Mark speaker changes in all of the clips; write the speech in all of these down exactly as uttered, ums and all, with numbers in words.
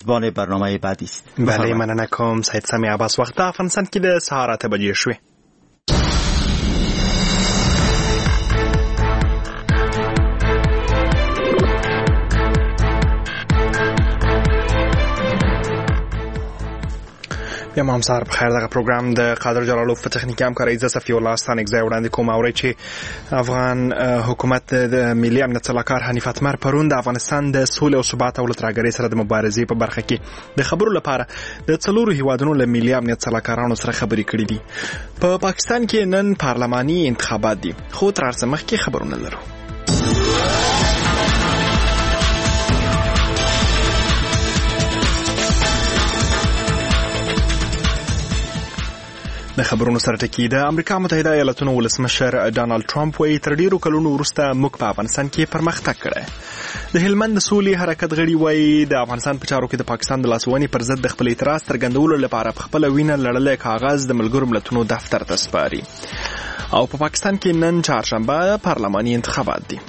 Speaker 1: میزبان برنامه بعدی است.
Speaker 2: بله مننه کوم سید سمی عباس. وخت افغانستان کې د سهار اته بجې شوې. یا ما هم سهار په خیر. دغه پروګرام د قادر جلالوف په تخنیکي همکارۍ زه صفي الله ستانک ځای وړاندې کوم. اورئ چې افغان حکومت د ملي امنیت سلاکار حنیف اتمر پرون د افغانستان د سولې او ثبات او لتراګرۍ سره د مبارزې په برخه کې د خبرو لپاره د څلورو هیوادونو له ملي امنیت سلاکارانو سره خبرې کړې دي. په پاکستان کې نن پارلماني انتخابات دي، خو تر هر څه مخکې خبرونه لرو. د خبرونو سره ټکی د امریکا متحده ایالاتونو ولسمشر ډانلډ ټرمپ وایي تر ډیرو کلونو وروسته موږ په افغانستان کې پرمختګ کړی. د هلمند د سولې حرکت غړي وایي د افغانستان په چارو کې د پاکستان د لاسوهنې پر ضد د خپل اعتراض څرګندولو لپاره په خپله وینه لړلی کاغذ د ملګرو ملتونو دفتر ته سپاري. او په پاکستان کې نن چهارشنبه پارلماني انتخابات دي.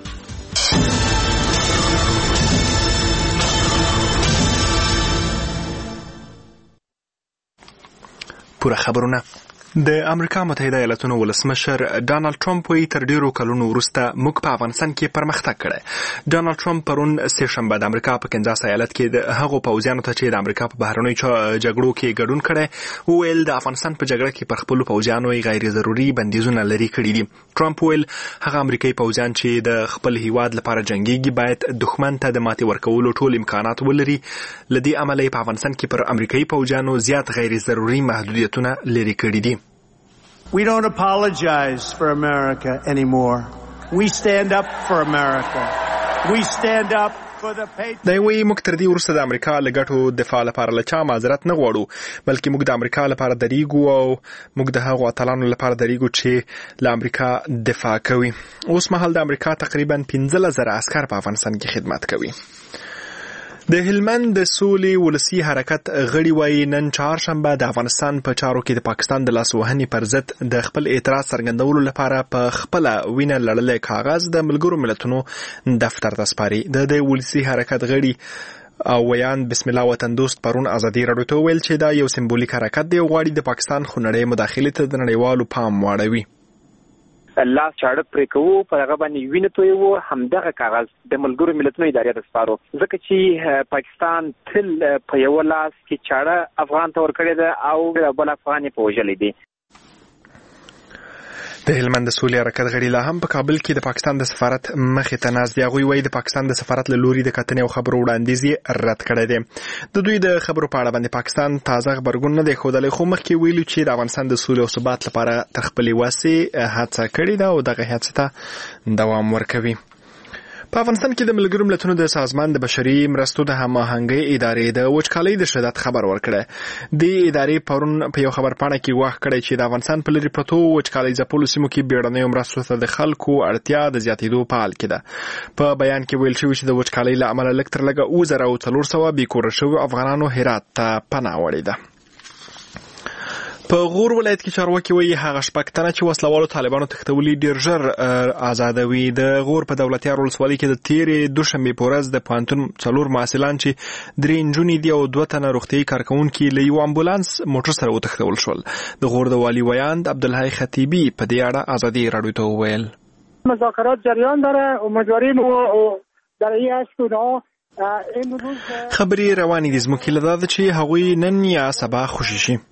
Speaker 2: پوره خبرونه. د امریکا متحده ایالاتونو ولسمشر ډانلډ ټرمپ وایي تر ډیرو کلونو وروسته موږ په افغانستان کې پرمختګ کړی. ډانلډ ټرمپ پرون سه شنبه د امریکا په کنزاس ایالت کې د هغو پوځیانو ته چې د امریکا په بهرنیو جګړو کې ګډون کړی وویل د افغانستان په جګړه کې پر خپلو پوځیانو غیر ضروري بندیزونه لرې کړي دي. ټرمپ ویل هغه امریکایي پوځیان چې د خپل هیواد لپاره جنګيږي باید دښمن ته د ماتې ورکولو ټول امکانات ولري. لدې عمله په افغانستان کې پر امریکایي پوځیانو زیات غیر ضروري محدودیتونه لرې کړي دي.
Speaker 3: We don't apologize for America anymore. We stand up for America. We stand up for the patriots.
Speaker 2: دا وی موږ تر دې وروسته د امریکا له ګټو دفاع لپاره له چا معذرت نه غواړو، بلکې موږ د امریکا لپاره دریږو او موږ د هغو اتلانو لپاره دریږو چې له امریکا دفاع کوي. اوس مهال د امریکا تقریبا پنځلس زره عسکر په افغانستان کې خدمت کوي. د هلمند د سولې ولسی حرکت غړي وایي نن چهارشنبه د افغانستان په چارو کې د پاکستان د لاسوهنې پر ضد د خپل اعتراض څرګندولو لپاره په خپله وینه لړلی کاغذ د ملګرو ملتونو دفتر ته سپاري. د د ولسی حرکت غړي او ویان بسم الله وطن دوست پرون ازادي راډیو ته ویل چې دا یو سمبولیک حرکت دی او غواړي د پاکستان خونړۍ مداخلې ته د نړیوالو پام واړوي.
Speaker 4: الله چاړه پرې کوو په هغه باندې وینه تویو همدغه کاغذ د ملګرو ملتونو ادارې ته سپارو، ځکه چې پاکستان تل په یو لاس کې چاړه افغان ته ورکړې ده او بل افغان یې په وژلې دی.
Speaker 2: د هلمند د سولې حرکت غړي لا هم په کابل کې د پاکستان د سفارت مخې ته ناست دي. هغوی وایي د پاکستان د سفارت له لوري د کتنې او خبرو وړاندیز یې رد کړی دی. د دوی د خبرو په اړه باندې پاکستان تازه غبرګون نه دی ښودلی، خو مخکې ویلي چې د افغانستان د سولې او ثبات لپاره تر خپلې وسې هڅه کړې ده او دغه هڅې ته دوام ورکوي. په افغانستان کې د ملګرو ملتونو د سازمان د بشري مرستو د هماهنګۍ ادارې د وچکالۍ د شدت خبر ورکړی. د ادارې پرون په یو خبرپاڼه کې ګواښ کړی چې د افغانستان په لرې پرتو وچکالۍ ځپلو سیمو کې بیړنیو مرستو ته د خلکو اړتیا د زیاتېدو په حال کې ده. په بیان کې ویل شوي چې د وچکالۍ له امله لږ تر لږه اووه زره او څلور سوه بېکوره شویو افغانانو هرات ته پناه وړې ده. په غور ولایت کې چارواکي وایي هغه شپږ تنه چې وسلوالو طالبانو تښتولي ډېر ژر آزادوي. د غور په دولتیار ولسوالۍ کې د تېرې دوشنبې په ورځ د پوهنتون څلور محصلان چې درې نجونې دي او دوه تنه روغتیایي کارکوونکي له یو امبولانس موټر سره وتښتول شول. د غور د والي ویاند عبدالحی خطیبي په دې اړه ازادي راډیو ته وویل
Speaker 5: مذاکرات جریان داره، امیدواریم در این است اونها
Speaker 2: خبرې روانې دي. زموږ هیله دا ده چې هغوی نن یا سبا خوشي شي.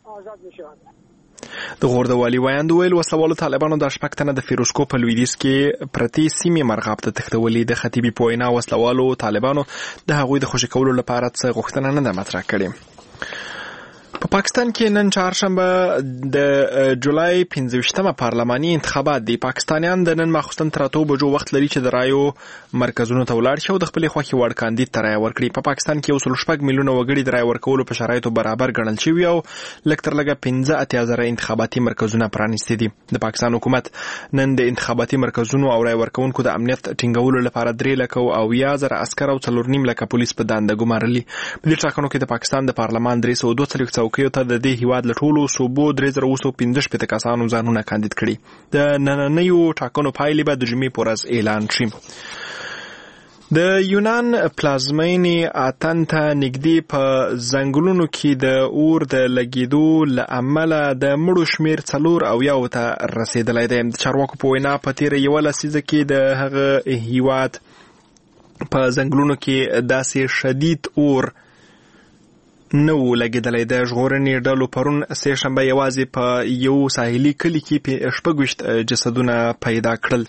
Speaker 2: د غور د والي ویاند ویل وسلوالو طالبانو د شپږ تنه د فیروزکو په لویدیځ کې پرتې سیمې مرغاب ته تښتولي. د خطیبي په وینا وسلوالو طالبانو د هغوی د خوشي کولو لپاره څه غوښتنه نه ده مطرح کړې. په پاکستان کې نن چهارشنبه د جولای پنځه ویشتمه پارلماني انتخابات دي. پاکستانیان د نن ماخوستن تر اتو بجو وخت لري چې د رایو مرکزونو ته ولاړ شي او د خپلې خوښې وړ کاندید ته رایه ورکړي. په پاکستان کې یو سل شپږ میلیونه وګړي د رایې ورکولو په شرایطو برابر ګڼل شوي او لږ تر لږه پنځه اتیا زره انتخاباتي مرکزونه پرانیستي دي. د پاکستان حکومت نن د انتخاباتي مرکزونو او رایې ورکوونکو د امنیت ټینګولو لپاره درې لکه او اویا زره عسکر او څلور نیم لکه پولیس په دنده ګمارلي. په دې ټاکنو کې د پاکستان د پارلمان درې سوه دوه څلوېښت څوکیو ته د دې هیواد له ټولو صوبو درې زره اوه سوه پنځه شپېته کسانو ځانونه کاندید کړي. د نننیو ټاکنو پایلې به د جمعې په ورځ اعلان شي. د یونان پلازمینې اتن ته نږدې په ځنګلونو کې د اور د لګېدو له امله د مړو شمېر څلور اویاو ته رسېدلی دی. د چارواکو په وینا په تېره یوه لسیزه کې د هغه هیواد په ځنګلونو کې داسې شدید اور نه و لګېدلی. د ژغورنې ډلو پرون سه شنبه یوازې په یو ساحلي کلي کې شپږ ویشت جسدونه پیدا کړل.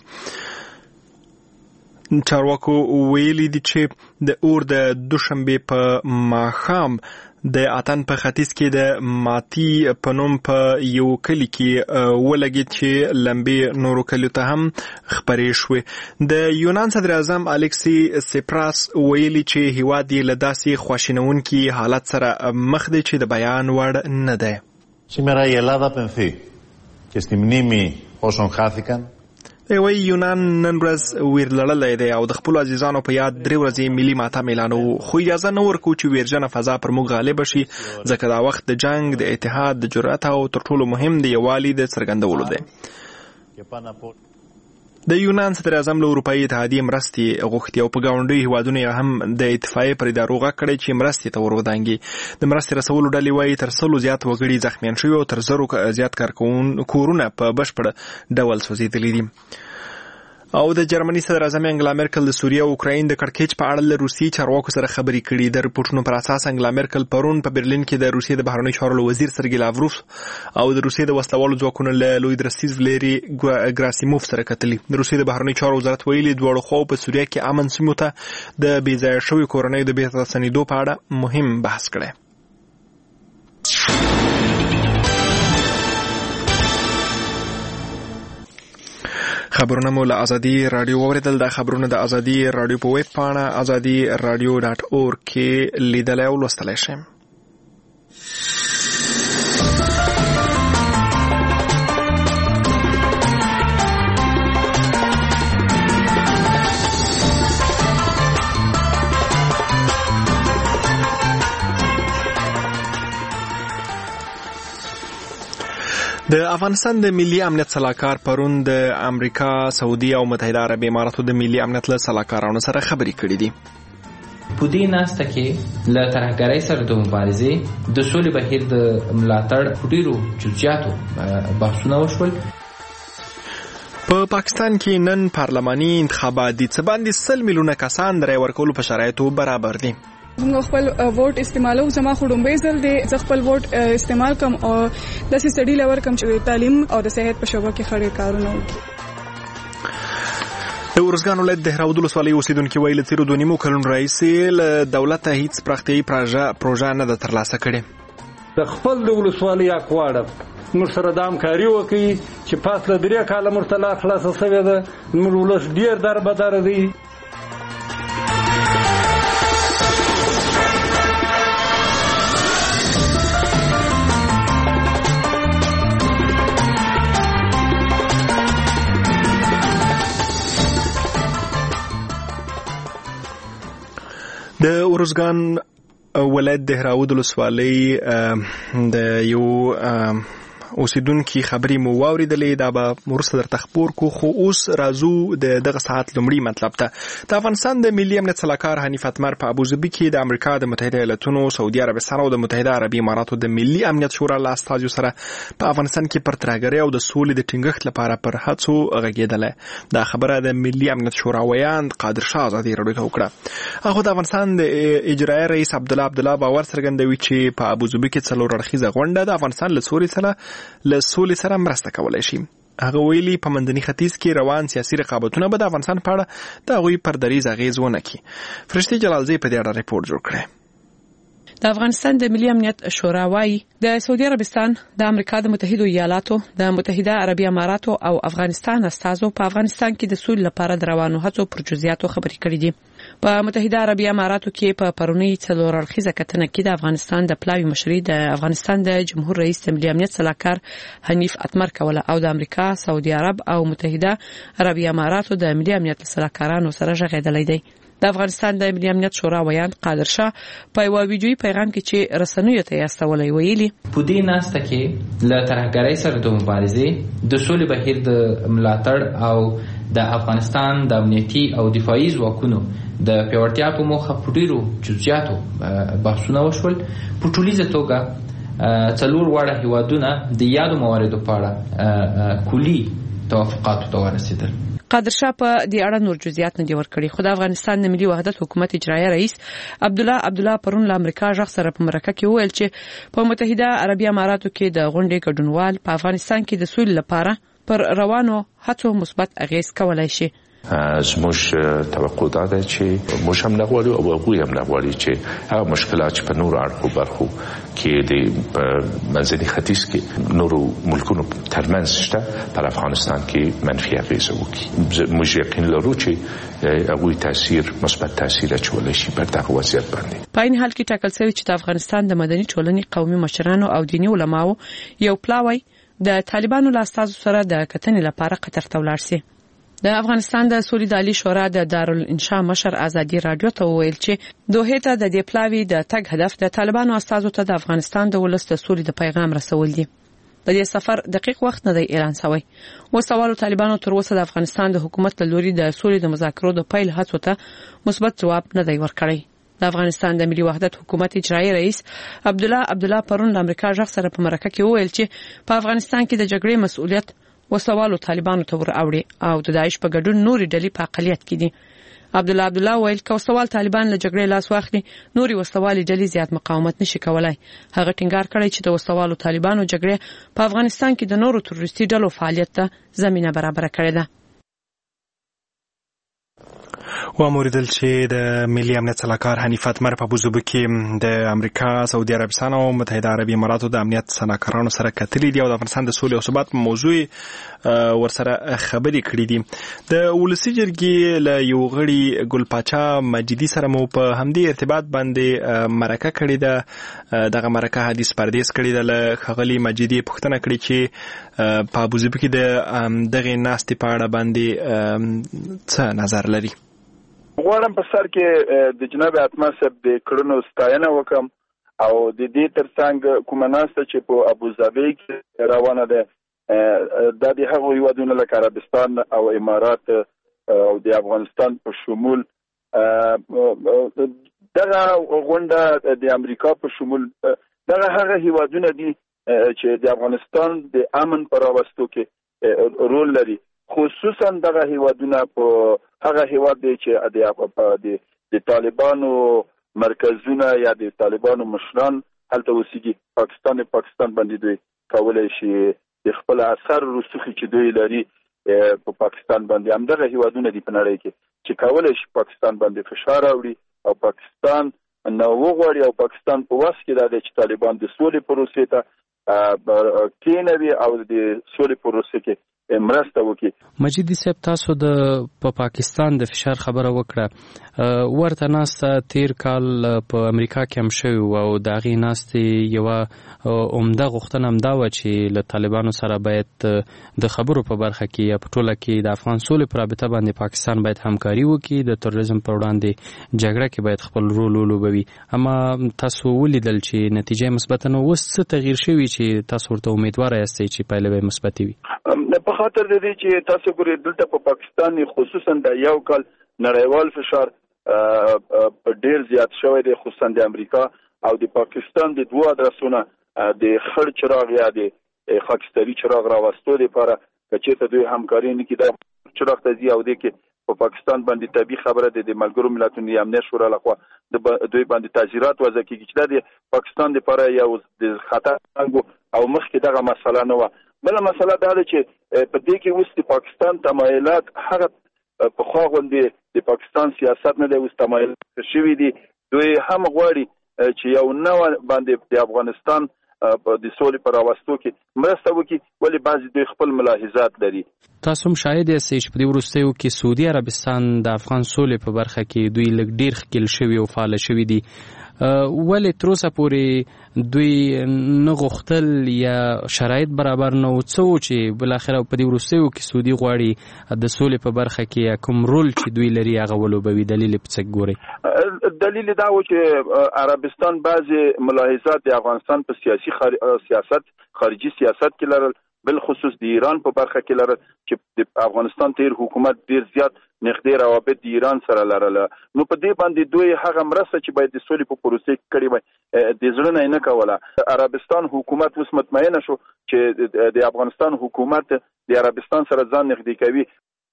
Speaker 2: چارواکو ویلي دي چې د اور د دوشنبې په ماښام د اتن په ختیځ کې د ماتی په نوم په یو کلي کې ولګېد چې لمبې نورو کلیو ته هم خپرې شوې. د یونان صدر اعظم الکسی سپراس ویلي چې هیواد یې له داسې خواشینونکي حالت سره مخ دی چې د بیان وړ نه دی.
Speaker 1: Σήμερα η Ελλάδα πενθεί και στη μνήμη όσων χάθηκαν.
Speaker 2: وی یونان نن ورځ ویرلړلی دی او د خپلو عزیزانو په یاد درې ورځې ملي ماتم اعلانوو، خو اجازه نه ورکوو چې ویرجنه فضا پر موږ غالبه شي، ځکه دا وخت د جنګ، د اتحاد، د جرأت او تر ټولو مهم د یووالي د څرګندولو دی. د یونان صدر اعظم له اروپایي اتحادیې مرستې غوښتي او په ګاونډیو هیوادونو یې هم د اتفاقیې پر ادارو غږ کړی چې مرستې ته ور ودانګي. د مرستې رسولو ډلې وایي تر سلو زیات وګړي زخمیان شوي او تر زرو زیات کورونه په بشپړ ډول سوځېدلي دي. او د جرمني صدر اعظم انګلا مرکل د سوریه او اوکراین د کړکېچ په اړه له روسي چارواکو سره خبرې کړي. د رپورټونو پر اساس انګلا مرکل پرون په برلین کې د روسیې د بهرنیو چارو وزیر سرګي لاوروف او د روسیې د وسلوالو ځواکونو له لوی درستیز ولیری ګراسیموف سره کتلي. د روسیې د بهرنیو چارو وزارت ویلي دواړو خواو په سوریه کې امن سیمو ته د بې ځایه شویو کورنیو د بیرته ستنېدو په اړه مهم بحث کړی. خبرونه مو له ازادي رادیو واوریدل. دا خبرونه د ازادي رادیو په ویب پاڼه ازادي رادیو ډاټ اورګ کې لیدلای او لوستلای شئ. د افغانستان د ملي امنیت سلاکار پرون د امریکا، سعودي او متحده عربي اماراتو د ملي امنیت له سلاکارانو سره خبرې کړې دي.
Speaker 6: په دې ناسته کې له ترهګرۍ سره د مبارزې د سولې بهیر د ملاتړ ډېرو جزئیاتو بحثونه وشول.
Speaker 2: په پاکستان کې نن پارلماني انتخابات دي. څه باندې سل میلیونه کسان د رای ورکولو په شرایطو برابر دي.
Speaker 7: موږ خپل ووټ استعمالو. زما خو ډومبۍ ځل دی زه خپل ووټ استعمال کوم او داسې سټډي لور کوم چې تعلیم او د صحت په شوبه کې خړې کارونه وکړي.
Speaker 2: د ارزګان ولایت د هراود ولسوالۍ اوسیدونکي وایي له تېرو دوه نیمو کلونو راهیسې له دولته هیڅ پراختیایي پروژه نه ده ترلاسه کړې.
Speaker 8: د خپل د ولسوالۍ حق غواړم موږ سره د همکاري وکړي چې پاس له درې کاله موږ ته لار خلاصه شوې ده. موږ ولس ډېر دربدره دی.
Speaker 2: د ارزګان ولایت د هراود ولسوالۍ د یو اوسیدونکي خبرې مو واوریدلې. دا به وروسته درته خپور کو، خو اوس راځو د دغه ساعت لومړي مطلب ته. د افغانستان د ملي امنیت سلاکار حنیف اتمر په ابوظبي کې د امریکا د متحده ایالاتونو، سعودي عربستان او د متحده عربي اماراتو د ملي امنیت شورا له استازو سره په افغانستان کې پر ترهګرۍ او د سولې د ټینګښت لپاره پر هڅو غږېدلی. دا خبره د ملي امنیت شورا ویاند قادر شاه ازادي راډیو ته وکړه. هغه د افغانستان د اجرایي رئیس عبدالله عبدالله باور څرګندوي چې په ابوظبي کې څلور اړخیزه غونډه د افغانستان له سولې سره له سولې سره مرسته کولای شي. هغه ویلي په منځني ختیځ کې روان سیاسي رقابتونه به د افغانستان په اړه د هغوی پر دریځ اغېز ونه کړي. فرشتي جلالزی په دې اړه ریپورټ جوړ کړی.
Speaker 9: د افغانستان د ملي امنیت شورا وايي د سعودي عربستان، د امریکا د متحده ایالاتو، د متحده عربي اماراتو او افغانستان استازو په افغانستان کې د سولې لپاره د روانو هڅو پر جزئیاتو خبرې کړې دي. په متحده عربي اماراتو کې په پرونی څلور اړخیزه کتنه کې د افغانستان د پلاوی مشري د افغانستان د جمهور رئیس د ملي امنیت سلاکار حنیف اتمر کوله او د امریکا، سعودي عرب او متحده عربي اماراتو د ملي امنیت سلاکارانو سره غږېدلې دي. د افغانستان د ملي امنیت شورا ویاند قادر شاه په یو ویډیوي پیغام کې چې رسنیو ته استولې ویلي
Speaker 6: په دې ناسته کې له ترهګرۍ سره د مبارزې د سولې بهیر د ملاتړ او د افغانستان د امنیتي او دفاعي ځواکونو د پیاوړتیا په موخه په ډیرو جزئیاتو بحثونه وشول. په ټولیزه توګه څلور واړه هیوادونه د یادو مواردو په اړه کلي توافقاتو ته ورسېدل.
Speaker 9: قادر شاه په دې اړه نور جزئیات نه دي ورکړي، خو د افغانستان د ملي وحدت حکومت اجرایي رئیس عبدالله عبدالله پرون له امریکا ژغ سره په مرکه کې وویل چې په متحده عربي اماراتو کې د غونډې ګډونوال په افغانستان کې د سولې لپاره پر روانو هڅو مثبت اغیز کولای شي.
Speaker 10: زموږ توقع دا ده چې موږ هم نغواړو او هغوی هم نغواړي چې هغه مشکلات چې په نورو اړخو برخو کې د منځني ختیځ کې نورو ملکونو ترمنځ شته پر افغانستان کې منفي اغیزه وکړي. موږ یقین لرو چې هغوی تاثیر مثبت تاثیر اچولی شي پر دغه وضعیت باندې.
Speaker 9: په این حال کې ټاکل شوی چې د افغانستان د مدني ټولنې قومي مشرانو او دیني علماو یو پلاوی د طالبانو له استازو سره د کتنې لپاره قطر ته ولاړ شي. د افغانستان د سولې د عالی شورا د دارالانشا مشر ازادي رادیو ته وویل چې دوه ته د دې پلاوی د تګ هدف د طالبانو استازو ته د افغانستان د ولس د سولې د پیغام رسول دي. د دې سفر دقیق وخت نه دی اعلان شوی. و سوالو طالبانو تر اوسه د افغانستان د حکومت له لوري د سولې د مذاکرو د پیل هڅو ته مثبت جواب نه دی ورکړی. د افغانستان د ملي وحدت حکومت اجرایي رئیس عبدالله عبدالله پرون د امریکا ژغ سره په مرکه کې وویل چې په افغانستان کې د جګړې مسؤلیت وسوالو طالبانو ته ور اوړي او د داعش په ګډون نوري ډلې په اقلیت کې دي. عبدالله عبدالله ویل که وسوال طالبان له جګړې لاس واخلي نوري وسوالي ډلې زیات مقاومت نشي کولای. هغه ټینګار کړی چې د وسوالو طالبانو جګړې په افغانستان کې د نورو تروریستي ډلو فعالیت ته زمينه برابر کړې ده.
Speaker 2: و موریدل چې د ملي امنیت سلاکار حنیف اتمر په ابوظبي کې د امریکا، سعودي عربستان او متحده عربي اماراتو د امنیت سلاکارانو سره کتلې دي او د افغانستان د سولې او ثبات په موضوع ورسره خبرې کړې دي. د ولسی جرګې له یو غړي ګل پاچا مجیدي سره مو په همدې ارتباط باندې مرکه کړې ده. دغه مرکه حدیث پردیس کړې ده. له خغلی مجیدي پوښتنه کړې چې په ابوظبي کې د دغه ناستې په اړه باندې څه نظر لري.
Speaker 11: غواړم په سر کې د جناب اتمر صاحب د کړنو ستاینه وکم او د دې ترڅنګ کومه ناسته چې په ابوظبي کې روانه ده د دې هغو هیوادونو لکه عربستان او امارات او د افغانستان په شمول دغه غونډه د امریکا په شمول دغه هغه هیوادونه دي چې د افغانستان د امن پر راوستو کې رول لري. خصوصا دغه هیوادونه په هغه هیواد دی چې د د طالبانو مرکزونه یا د طالبانو مشران هلته اوسېږي. پاکستان پاکستان باندې دوی کولای شي د خپل اثر رسوخي چې دوی لري په پاکستان باندې همدغه هیوادونه دي په نړۍ کې چې کولای شي پاکستان باندې فشار راوړي او پاکستان نو وغواړي او پاکستان په واس کې دا چې طالبان د سولې پروسې ته کېنوي او د سولې پروسې کې مرسته وکړي.
Speaker 12: مجیدي صاحب تاسو د په پاکستان د فشار خبره وکړه. ورته ناسته تیر کال په امریکا کې هم شوی او د هغې ناستې یوه عمده غوښتنه هم دا وه چې له طالبانو سره باید د خبرو په برخه کې یا په ټوله کې د افغان سولې په رابطه باندې پاکستان باید همکاري وکړي، د تروریزم پر وړاندې جګړه کې باید خپل رول ولوبوي. اما تاسو ولیدل چې نتیجه مثبته نه. اوس څه تغییر شوي چې تاسو ورته امیدواره یاستئ چې پایله به مثبتې وي؟
Speaker 11: په خاطر د دې چې تاسو ګورئ دلته په پاکستان خصوصا د یو کال نړیوال فشار په ډیر زیات شوی دی، خصوصا د امریکا او د پاکستان د دوه ادرسونه د خړ چراغ یا د خاکستري چراغ راوستو لپاره چې ته دوی همکاري نه کیده چراغ ته زی او د کې په پاکستان باندې طبي خبره ده د ملګرو ملتونو امنیت شورا لخوا د دوی باندې تاثیرات وضع کیږي چې د پاکستان لپاره یو د خطر او مخکې دغه مسله نه و. بل مسله دا ده چې په دې کې اوس د پاکستان تمایلات هغه په خوا غوندې د پاکستان سیاست نه دی اوس تمایلات شوي دي. دوی هم غواړي چې یو نوع باندې د افغانستان د سولې پر راوستو کې مرسته وکړي، ولې بعضې دوی خپل ملاحظات لري.
Speaker 12: تاسو هم شاهد یاستئ چې په دې وروستیو کې سعودي عربستان د افغان سولې په برخه کې دوی لږ ډېر ښکېل شوي او فعاله شوي دي. ولې تر اوسه پورې دوی نه غوښتل یا شرایط برابر نه و څه و چې بالاخره په دې وروستیو کې سعودي غواړي د سولې په برخه کې کوم رول چې دوی لري هغه ولوبوي؟ دلیل یې په څه ګورئ؟
Speaker 11: دلیل دا و چې عربستان بعضې ملاحظات د افغانستان په سیاسي خار... سیاست خارجي سیاست کې لرل بل خصوص د ایران په برخه کې لرل چې د افغانستان تیر حکومت ډیر زیات نږدې روابط د ایران سره لرله. نو په دې باندې دوی هغه مرسته چې باید د سولې په پروسه کې کړې وای د زړه نه کوله. عربستان حکومت اوس مطمئنه شو چې د افغانستان حکومت د عربستان سره ځان نږدې کوي.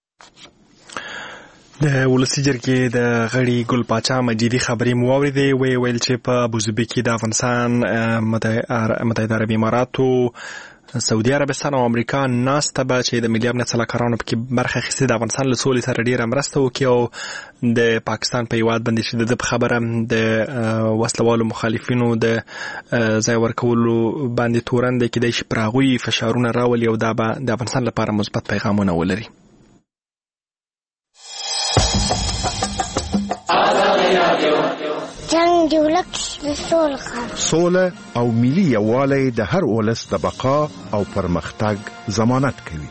Speaker 2: د ولسی جرګې د غړي ګل پاچا مجیدي خبرې مو واورېدې. وی ویل چې په ابوظبي کې د افغانستان متحده عربي اماراتو سعودي عربستان او امریکا ناسته به چې د ملي امنیت سلاکارانو پکې برخه اخیستې د افغانستان له سولې سره ډېره مرسته وکړي او د پاکستان په هیواد باندې چې د خبره د وسلوالو مخالفینو د ځای ورکولو باندې تورن دی کېدای شي پر هغوی فشارونه راولي او دا به د افغانستان لپاره مثبت پیغامونه ولري.
Speaker 13: جنگ د ولس د سولې سوله او ملي یووالی د هر ولس د بقا او پرمختګ ضمانت کوي.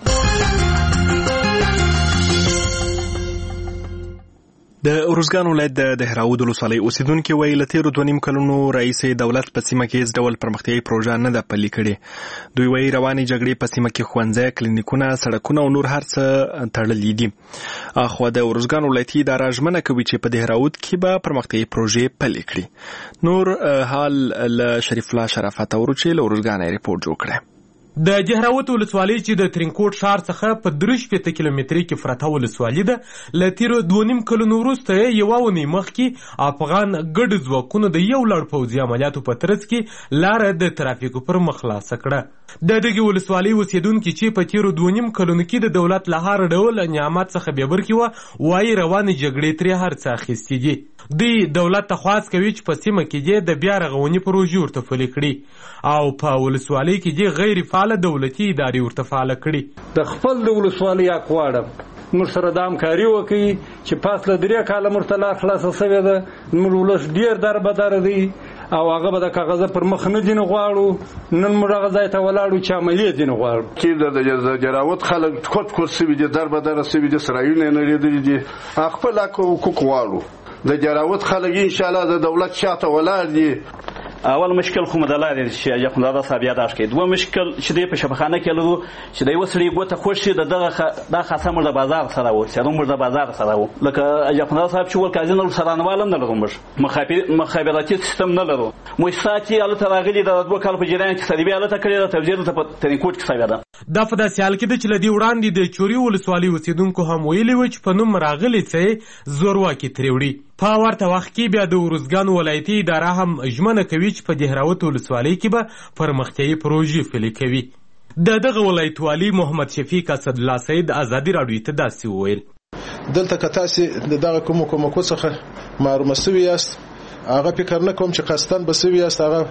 Speaker 2: د ارزګان ولایت د دهراود ولسوالۍ اوسیدونکي وایي له تیرو دوه نیم کلونو راهیسې دولت په سیمه کې هیڅ ډول پرمختیایي پروژه نه ده پلي کړې. دوی وایي روانې جګړې په سیمه کې ښوونځی، کلینیکونه، سړکونه او نور هر څه تړلي دي. اخوا د ارزګان ولایتي اداره ژمنه کوي چې په دهراود کې به پرمختیایي پروژې پلي کړي. نور حال له شریف الله شرافت اورو چې له ارزګان ریپورت جوړ کړی.
Speaker 14: د جهراوت ولسوالۍ چې د ترینکوټ ښار څخه په درې شپېته کیلومترۍ کې پرته ولسوالي ده له تیرو دوه نیم کلونو وروسته یوه اونۍ مخکې افغان ګډ ځواکونو د یو لړ پوځي عملیاتو په ترڅ کې لاره د ترافیکو پر مخ خلاصه کړه. د دغې ولسوالۍ اوسېدونکي چې په تیرو دوه نیم کلونو کې د دولت له هر ډول نعمت څخه بې برخې وه وایي روانې جګړې ترې هر څه اخیستي دي. دوی دولت ته خواست کوي چې په سیمه کې دې د بیا رغونې پروژې ورته پلي کړي او په ولسوالۍ کې دې غیر فعاله دولتي ادارې ورته فعاله کړي.
Speaker 8: د خپل د ولسوالۍ حق غواړم موږ سره د همکاري وکړي چې پاس له درې کاله موږ ته لار خلاصه سوې ده. زموږ ولس ډېر دربدره دی او هغه به د کاغذه پر مخ نه ځینې غواړو. نن موږ هغه ځای ته ولاړو چې عملیې ځینې غواړو.
Speaker 15: چې د جراوت خلک کوټ کوټ سوي دي، دربدره سوي دي، اسرائیل نه لرېدلي دي. خپل حقوق غواړو. د جراوت خلک انشاءالله د دولت شاته ولاړ دي.
Speaker 16: اول مشکل خو مدلاره چې اجازه صاحب یاداش کړي. دوه مشکل چې د په شبخانه کې لرو چې د وسړي ګوته خوشي د دغه د خاصه مر د بازار سره و چې موږ د بازار سره و لکه اجازه صاحب چې ول کازینو سره نوالم نه لرو. موږ مخابراتي سیستم نه لرو. مؤسساتي الته راغلي د دوه کال په جریان کې سړي الته کړی د تبدیل ته په ترینکوټ کې سوي ده.
Speaker 14: دا په داسې حال کې ده چې له دې وړاندې د چوري ولسوالۍ اوسېدونکو هم ویلي وو چې په نوم راغلي څه زورواکي ترې وړي. په ورته وخت کې بیا د ارزګان ولایتي اداره هم ژمنه کوي چې په دهراوت ولسوالۍ کې به پرمختیایي پروژې پلي کوي. د دغه ولایتوالي محمد شفیق اسدالله سید ازادي راډیو ته داسې وویل:
Speaker 17: دلته که تاسې د دغه کومو کومکو څخه معلومه سوي یاست، هغه فکر نه کوم چې قصداً به سوي یاست هغه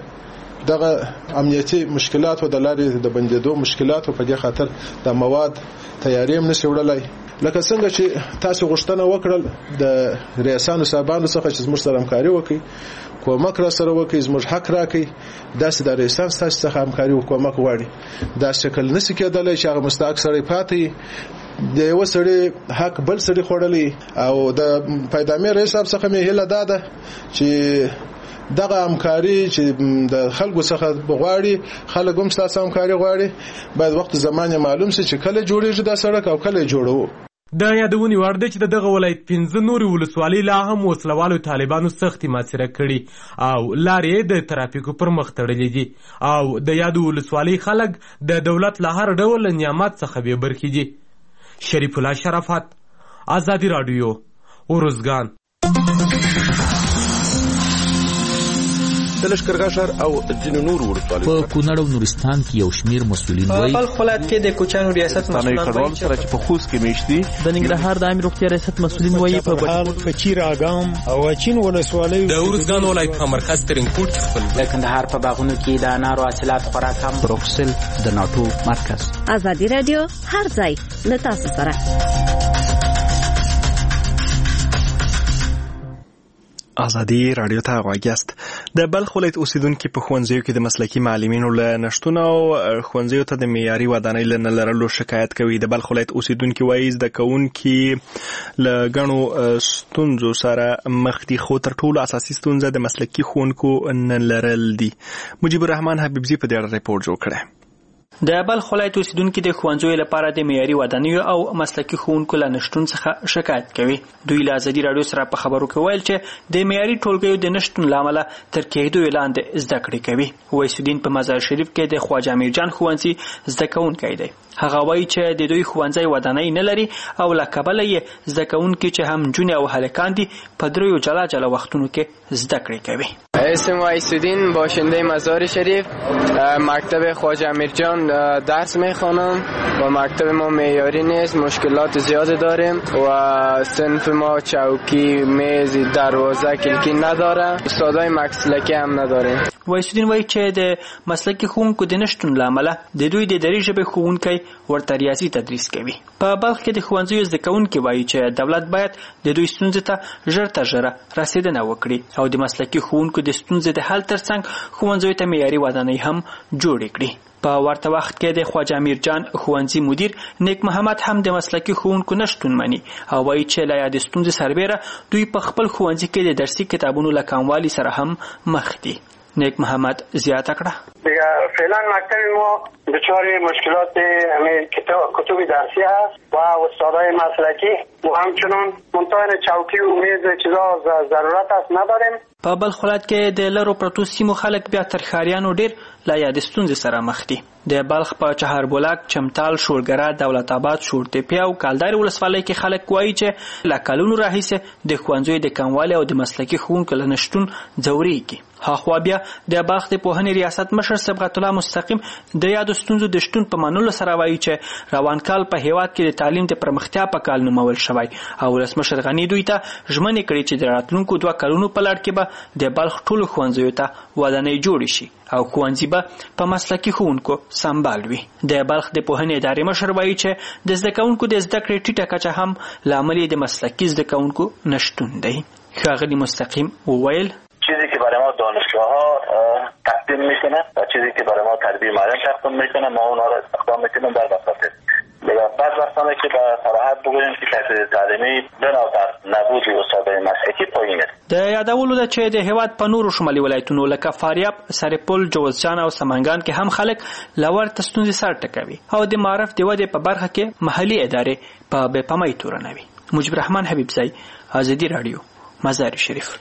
Speaker 17: دغه امنیتي مشکلات او د لارې د بندېدو مشکلات او په دې خاطر د مواد تیاری هم نشي وړلای. لکه څنګه چې تاسو غوښتنه وکړل د ریاسانو صاحبانو څخه چې زموږ سره همکاري وکړي، کومک را سره وکړي، زموږ حق راکړي، داسې د ریاسان تاسو څخه همکاري او کومک غواړي. دا شکل نشي کېدلی چې هغه مستحق سړی پاتې د یو سړي حق بل سړي خوړلی. او د پیدامي رئیس صاحب څخه مې هیله دا ده چې دغه همکاري چې د خلکو څخه بغواړي، خلک هم ستاسو همکاري غواړي، باید وخت زمان معلوم شي چې کله جوړیږي دا سړک او کله جوړو.
Speaker 14: د یادونې وړ ده چې د دغه ولایت پنځه نورې ولسوالۍ لا هم وسلوالو طالبانو سختې محاصره کړي او لارې د ترافیکو پر مخ تړلې دي او د یادو ولسوالۍ خلک د دولت له هر ډول نعمت څخه بې برخې دي. شریف الله شرافت، ازادي راډیو، ارزګان.
Speaker 18: د لښکرګاه او ځینو نور ولسوالیو
Speaker 19: په کونړ او نورستان کې یو شمیر مسؤلین وایي
Speaker 20: په بلخ ولایت کې د کوچانو ریاست مسؤلین وایي
Speaker 18: چې په خوست کې میشتي
Speaker 20: د ننګرهار د عامه روغتیا ریاست مسؤلین وایي په
Speaker 21: بهار په چیر اګام او چین ولسوالیو
Speaker 14: د ارزګان ولایت په مرکز ترینکوټ خپل
Speaker 20: د کندهار په باغونو کې د انارو حاصلات خوراک هم
Speaker 19: بروکسل د ناتو مرکز.
Speaker 22: ازادي رادیو هر ځای له تاسو سره.
Speaker 2: ازادي رادیو ته غواګست. د بلخ ولایت اوسیدونکو په ښوونځیو کې د مسلکي معلمینو له نشټون او ښوونځیو ته د معیاري ودانۍ له نه لرلو شکایت کوي. د بلخ ولایت اوسیدونکو وایي زده کوونکي له ګڼو ستونزو سره مخ دي، خو تر ټولو اساسي ستونزه د مسلکي ښوونکو نه لرل دي. مجيب الرحمن حبیبزي په دې اړه ریپورت جوړ کړی.
Speaker 20: د بلخ ولایت اوسیدونکو د ښوونځیو لپاره د معیاري ودانیو او مسلکي ښوونکو له نشتون څخه شکایت کوي. دوی له ازادي راډیو سره په خبرو کې ویل چې د معیاري ټولګیو د نشتون له امله تر کېدو لاندې زده کړې کوي. ویسودین په مزار شریف کې د خواجه امیرجان ښوونځي زده کوونکی دی. هغه وایي چې د دوی ښوونځی ودانۍ نه لري او له کبله یې زده کوونکي چې هم نجونې او هلکان دي په دریو جلا جلا وختونو کې زده کړې کوي.
Speaker 3: اسم ویسودین باشنده مزار شریف، مکتب خواجه امیرجان درس میخوانم و مکتب ما معیاری نیست، مشکلات زیاد داریم و صنف ما چوکی، میز، دروازه، کلکی نداره، استادای مسلکی هم نداریم.
Speaker 20: ویسودین وایي چې د مسلکي ښوونکو د نشتون له امله د دوی د دري ژبې ښوونکی ورته ریاضي تدریس کوي. په بلخ کې د ښوونځیو زده کوونکي وایي چې دولت باید د دوی ستونزې ته ژر تر ژره رسیدنه وکړي او د مسلکي ښوونکو د ستونزې د حل ترڅنګ ښوونځیو ته معیاري ودانۍ هم جوړې کړي. په ورته وخت کې د خواجه امیرجان ښوونځي مدیر نیک محمد هم د مسلکي ښوونکو نشتون مني او وایي چې له یادې ستونزې سربیره دوی په خپل ښوونځي کې د درسي کتابونو له کموالي سره هم مخ دي. نیک محمد زیاته کړه
Speaker 4: دیگه فعلا مکتب ما دچار مشکلات کتب درسی هست و استادای مسلکی و همچنان منطقه چوکی و میز چیزا ضرورت است نداریم.
Speaker 20: په بلخ ولایت کې د لرو پرتو سیمو خلک بیا تر ښاریانو ډیر له یادې ستونزې سره مخ دي. د بلخ په چهاربولک، چمتال، شورګره، دولت آباد، شورتپی او کلدارې ولسوالۍ کې خلک وایي چې له کلونو راهیسې د ښوونځیو د کموالي او د مسلکي ښوونکو له نشتون ځورېږي. هاخوا بیا د بلخ د پوهنې ریاست مشر صبغت الله مستقیم د یادو ستونزو د شتون په منلو سره وایي چې روان کال په هیواد کې د تعلیم د پرمختیا په کال نومول شوی او ولسمشر غني دوی ته ژمنې کړې چې د راتلونکو دوه کلونو په لړ کې به د بلخ ټولو ښوونځیو ته ودانۍ جوړې شي او ښوونځي به په مسلکي ښوونکو سمبال وي. د بلخ د پوهنې ادارې مشر وایي چې د زده کوونکو د زده کړې ټیټه کچه هم لامل یې د مسلکي زده کوونکو نشتون دی. ښاغلي مستقیم وویل
Speaker 23: چیزی که برای ما دانشگاه ها تقدیم میکنه و چیزی که برای ما تربیه معلم تقدیم میکنه ما اونا را استخدام میکنیم در بساطه بعد وقتانه که به صراحت بگوییم که کیفیت تعلیمی بنا بر نبود استادای مسلکی پایینه.
Speaker 20: د یادولو ده چې د هیواد په نورو شمالي ولایتونو لکه فاریاب، سرپل، جوزجان او سمنګان کې هم خلک لور ستونزې سر ټکوي او د معرف د ودې په برخه کې محلي ادارې په بې پامۍ تورنوي. مجيب رحمان حبیبزی، ازادي رادیو، مزار شریف.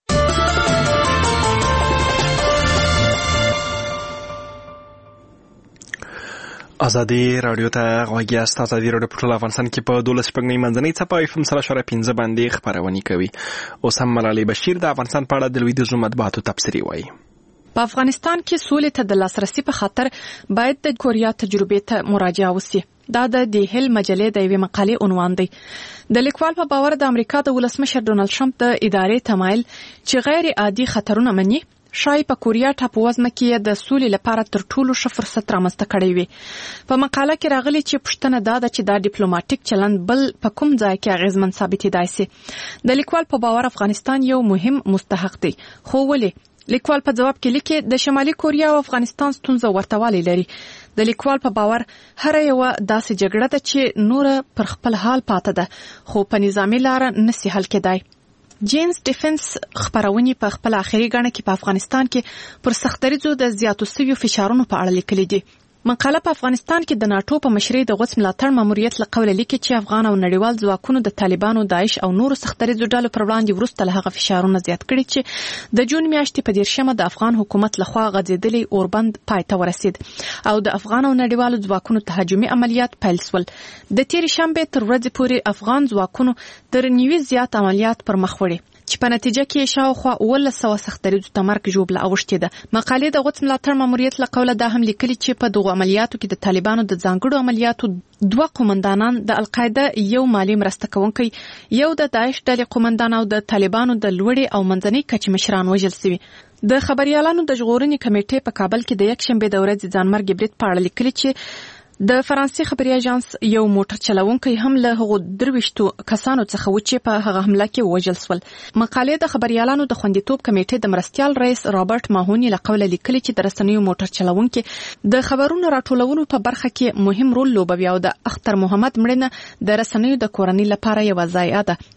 Speaker 2: ازادي رادیو ته غوږی است. ازادي رادیو په ټول افغانستان کې په دولس شپږنۍ منځنۍ څپه اف ام سره شره پنځه باندې خبرونه کوي. اوس هم ملالۍ بشیر د افغانستان په اړه د لویدیځو مطبوعاتو تبصرې وایي.
Speaker 24: په افغانستان کې سولې ته د لاسرسي په خاطر باید د کوریا تجربې ته مراجعه وشي. دا د دی هیل مجلې د یوې مقالې عنوان دی. د لیکوال په باور د امریکا د ولسمشر ډونالد ټرمپ د ادارې تمایل چې غیر عادي خطرونه مني شای په کوریا ټاپووزمه کې د سولې لپاره تر ټولو ښه فرصت رامنځته کړی وي. په مقاله کې راغلي چې پوښتنه دا ده چې دا ډیپلوماټیک چلند بل په کوم ځای کې اغیزمن ثابتېدای شي. د لیکوال په باور افغانستان یو مهم مستحق دی. خو ولې؟ لیکوال په جواب کې لیکي د شمالي کوریا او افغانستان ستونزه ورته والی لري. د لیکوال په باور هر یو داسې جګړه ده چې نور پر خپل حال پاته ده خو په نظامی لار نسی حل کېدای. جینز ډیفنس خبرونه په خپل اخري غاڼه کې په افغانستان کې پر سختریزو د زیاتو سویو فشارونو په اړه لیکلي دي. مقاله په افغانستان کې د ناتو په مشرۍ د غوڅ ملاتړ ماموریت لقوله لیکي چې افغان او نړیوال ځواکونو د طالبانو، داعش او نورو سختریزو ډلو پر وړاندې وروسته له هغه فشارونه زیات کړي چې د جون میاشتې په دیرشمه د افغان حکومت لخوا غځېدلې اوربند پای ته ورسید او د افغان او نړیوالو ځواکونو تهاجمي عملیات پیل شول. د تیر شنبه تر ورځې پورې افغان ځواکونو تر نیوي زیات عملیات پر مخ وړي چې په نتیجه کې شاوخوا اوولس سوه سختریزو ته مرګ ژوبله اوښتې ده. مقالې د غوڅ ملاتړ ماموریت له قوله دا هم لیکلي چې په دغو عملیاتو کې د طالبانو د ځانګړو عملیاتو دوه قومندانان، د القاعده یو مالی مرسته کوونکی، یو د داعش ډلې قومندان او د طالبانو د لوړې او منځنۍ کچې مشران وژل شوي. د خبريالانو د ژغورنې کمیټې په کابل کې د یک شنبه د ورځې ځانمرګ برید په اړه لیکلي چې د فرانسې خبري اژانس یو موټر چلوونکی هم له هغو درويشتو کسانو څخه و چې په هغه حمله کې وژل شول. مقالې د خبريالانو د خوندیتوب کمیټې د مرستيال رئیس رابرټ ماهونی له قوله لیکلي چې د رسنیو موټر چلوونکی د خبرونو راټولولو په برخه کې مهم رول لوبوي او د اختر محمد مړینه د رسنیو د کورنۍ لپاره یو ضایعه ده.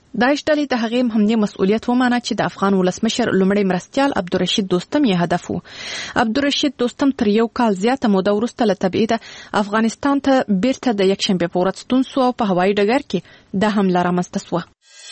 Speaker 24: داعش ډلې د هغې همدې مسؤلیت ومانه چې د افغان ولسمشر لومړی مرستیال عبدالرشید دوستم یې هدف و. عبدالرشید دوستم تر یو کال زیاته موده وروسته له تبعیده افغانستان ته بیرته د یکشنبې په ورځ ستون سو او په هوایي ډګر کې دا حمله رامنځته سوه.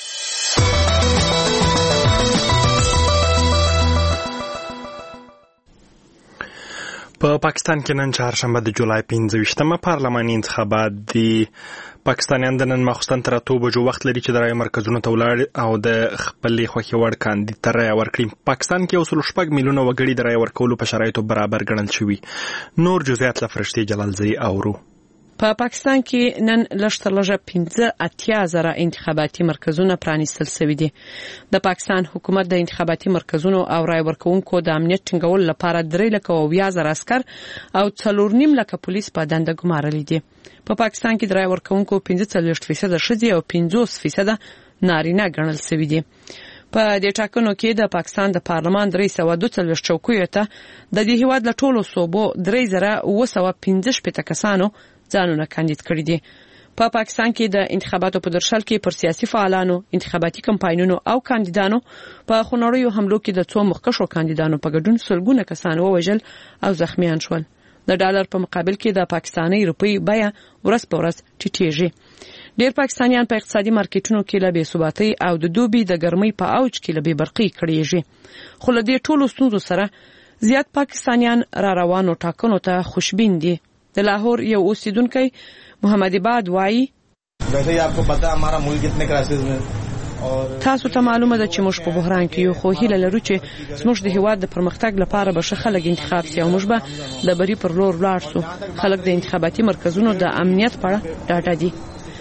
Speaker 2: په پاکستان کې نن چهارشنبه د جولای پنځه ویشتمه پارلماني انتخابات دي. پاکستانیان د نن ماخوستن تر اتو بجو وخت لري چې د رایې مرکزونو ته ولاړ او د خپلې خوښې وړ کاندید ته رایه ورکړي. پاکستان کې یو سل شپږ میلیونه وګړي د رایې ورکولو په شرایطو برابر ګڼل شوي. نور جزئیات له فرشتې جلالزی اورو.
Speaker 9: په پا پاکستان کې نن لږ تر لږه پنځه اتیا زره انتخاباتي مرکزونه پرانیستل شوي دي. د پاکستان حکومت د انتخاباتي مرکزونو او رای ورکوونکو د امنیت ټینګولو لپاره درې لکه اویا زره عسکر او څلور نیم لکه پولیس په دنده ګمارلي دي. په پا پاکستان کې د رای ورکوونکو پنځه څلوېښت فیصده ښځې او پنځوس فیصده نارینه ګڼل شوي دي. په دې ټاکنو کې د پاکستان د پارلمان درې سوه دوه څلوېښت چوکیو ته د دې هیواد له ټولو صوبو درې زره اوه سوه پنځه شپېته کسانو ځانونه کاندید کړي دي. په پا پاکستان کې د انتخاباتو په درشل کې پر سیاسي فعالانو، انتخاباتي کمپاینونو او کاندیدانو په خونړیو حملو کې د څو مخکښو کاندیدانو په ګډون سلګونه کسان ووژل او زخمیان شول. د ډالر په مقابل کې د پاکستاني روپۍ بیه ورځ په ورځ ټیټیږي. ډېر پاکستانیان په اقتصادي مارکیټونو کې له بې ثباتۍ او د دوبي د ګرمۍ په اوج کې له بې برقۍ کړيږي. خو له دې ټولو ستونزو سره زیات پاکستانیان را روانو ټاکنو ته خوشبین دي. د لاهور یو اوسیدونکی محمد عباد وایي
Speaker 1: ویسے ہی آپ کو پتا ہمارا ملک کتنے کرائسس میں
Speaker 9: تاسو ته معلومه ده چې موږ په بحران کې یو، خو هیله لرو چې زموږ د هیواد د پرمختګ لپاره به ښه خلک انتخاب شي او موږ به د بری پر لور ولاړ شو. خلک د انتخاباتي مرکزونو د امنیت په اړه ډاډه دي.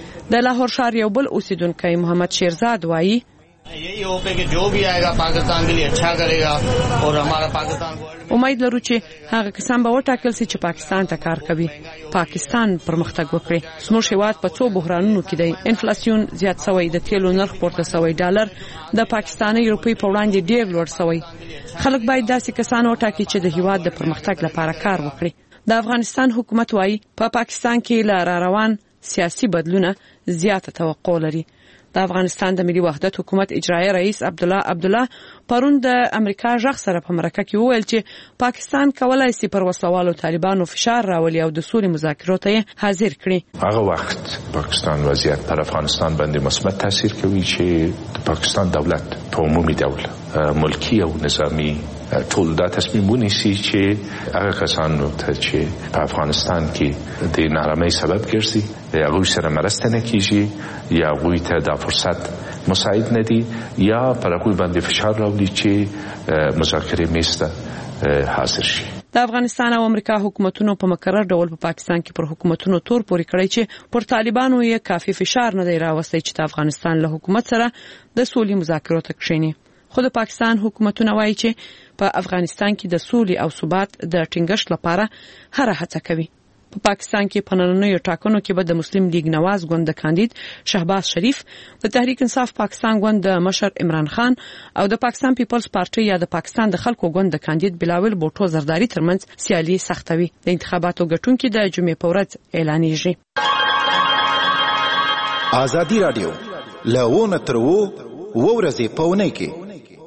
Speaker 9: د لاهور ښار یو بل اوسیدونکی محمد شیرزاد وایي
Speaker 1: یہی ہوپ ہے کہ جو بھی آئے گا پاکستان کے لیے اچھا کرے گا اور ہمارا پاکستان
Speaker 9: امید لرو چې هغه کسان به وټاکل شي چې پاکستان ته کار کوي، پاکستان پرمختګ وکړي. زموږ هیواد په څو بحرانونو کې دی. انفلاسیون زیات شوی، د تیلو نرخ پورته شوی، ډالر د پاکستاني روپۍ په وړاندې ډېر لوړ شوی. خلک باید داسې کسان وټاکي چې د هیواد د پرمختګ لپاره کار وکړي. د افغانستان حکومت وایي په پا پاکستان کې لا را روان سیاسي بدلونه زیاته توقع لري. د افغانستان د ملي وحدت حکومت اجرایي رئیس عبدالله عبدالله پرون د امریکا ژغ سره په مرکه کې وویل چې پاکستان کولای شي پر وسلوالو طالبانو فشار راولي او د سولې مذاکرو ته حاضر کړي.
Speaker 10: هغه وخت پاکستان وضعیت پر افغانستان باندې مثبت تاثیر کوي چې د پاکستان دولت په عمومي ډول ملکی او نظامی ټول دا تصمیم ونیسي چې هغه کسانو ته چې په افغانستان کې د نارامۍ سبب ګرځي هغه سره مرسته نه کیږي یا هغوی ته دا فرصت مساعد نه دي یا پر هغوی باندې فشار راوړي چې مذاکرې میز ته حاضر شي.
Speaker 9: د افغانستان او امریکا حکومتونو په مکرر ډول په پا پاکستان کې پر حکومتونو تور پورې کړی چې پر طالبانو یې کافي فشار نه دی راوستی چې د افغانستان له حکومت سره د سولې مذاکرو ته کښیني. خو د پاکستان حکومتونه وایي چې په افغانستان کې د سولې او ثبات د ټینګښت لپاره هر هڅه کوي. په پاکستان کې په نننیو ټاکنو کې به د مسلم لیگ نواز ګوند د کاندید شهباز شریف، د تحریک انصاف پاکستان ګوند د مشر عمران خان او د پاکستان پیپلز پارټي یا د پاکستان د خلکو ګوند د کاندید بلاول بوټو زرداری ترمنځ سیالي سختوي. د انتخاباتو ګټونکي د جمعې په ورځ اعلانېږي.
Speaker 5: ازادي رادیو لونه ترو ورځې پونه کې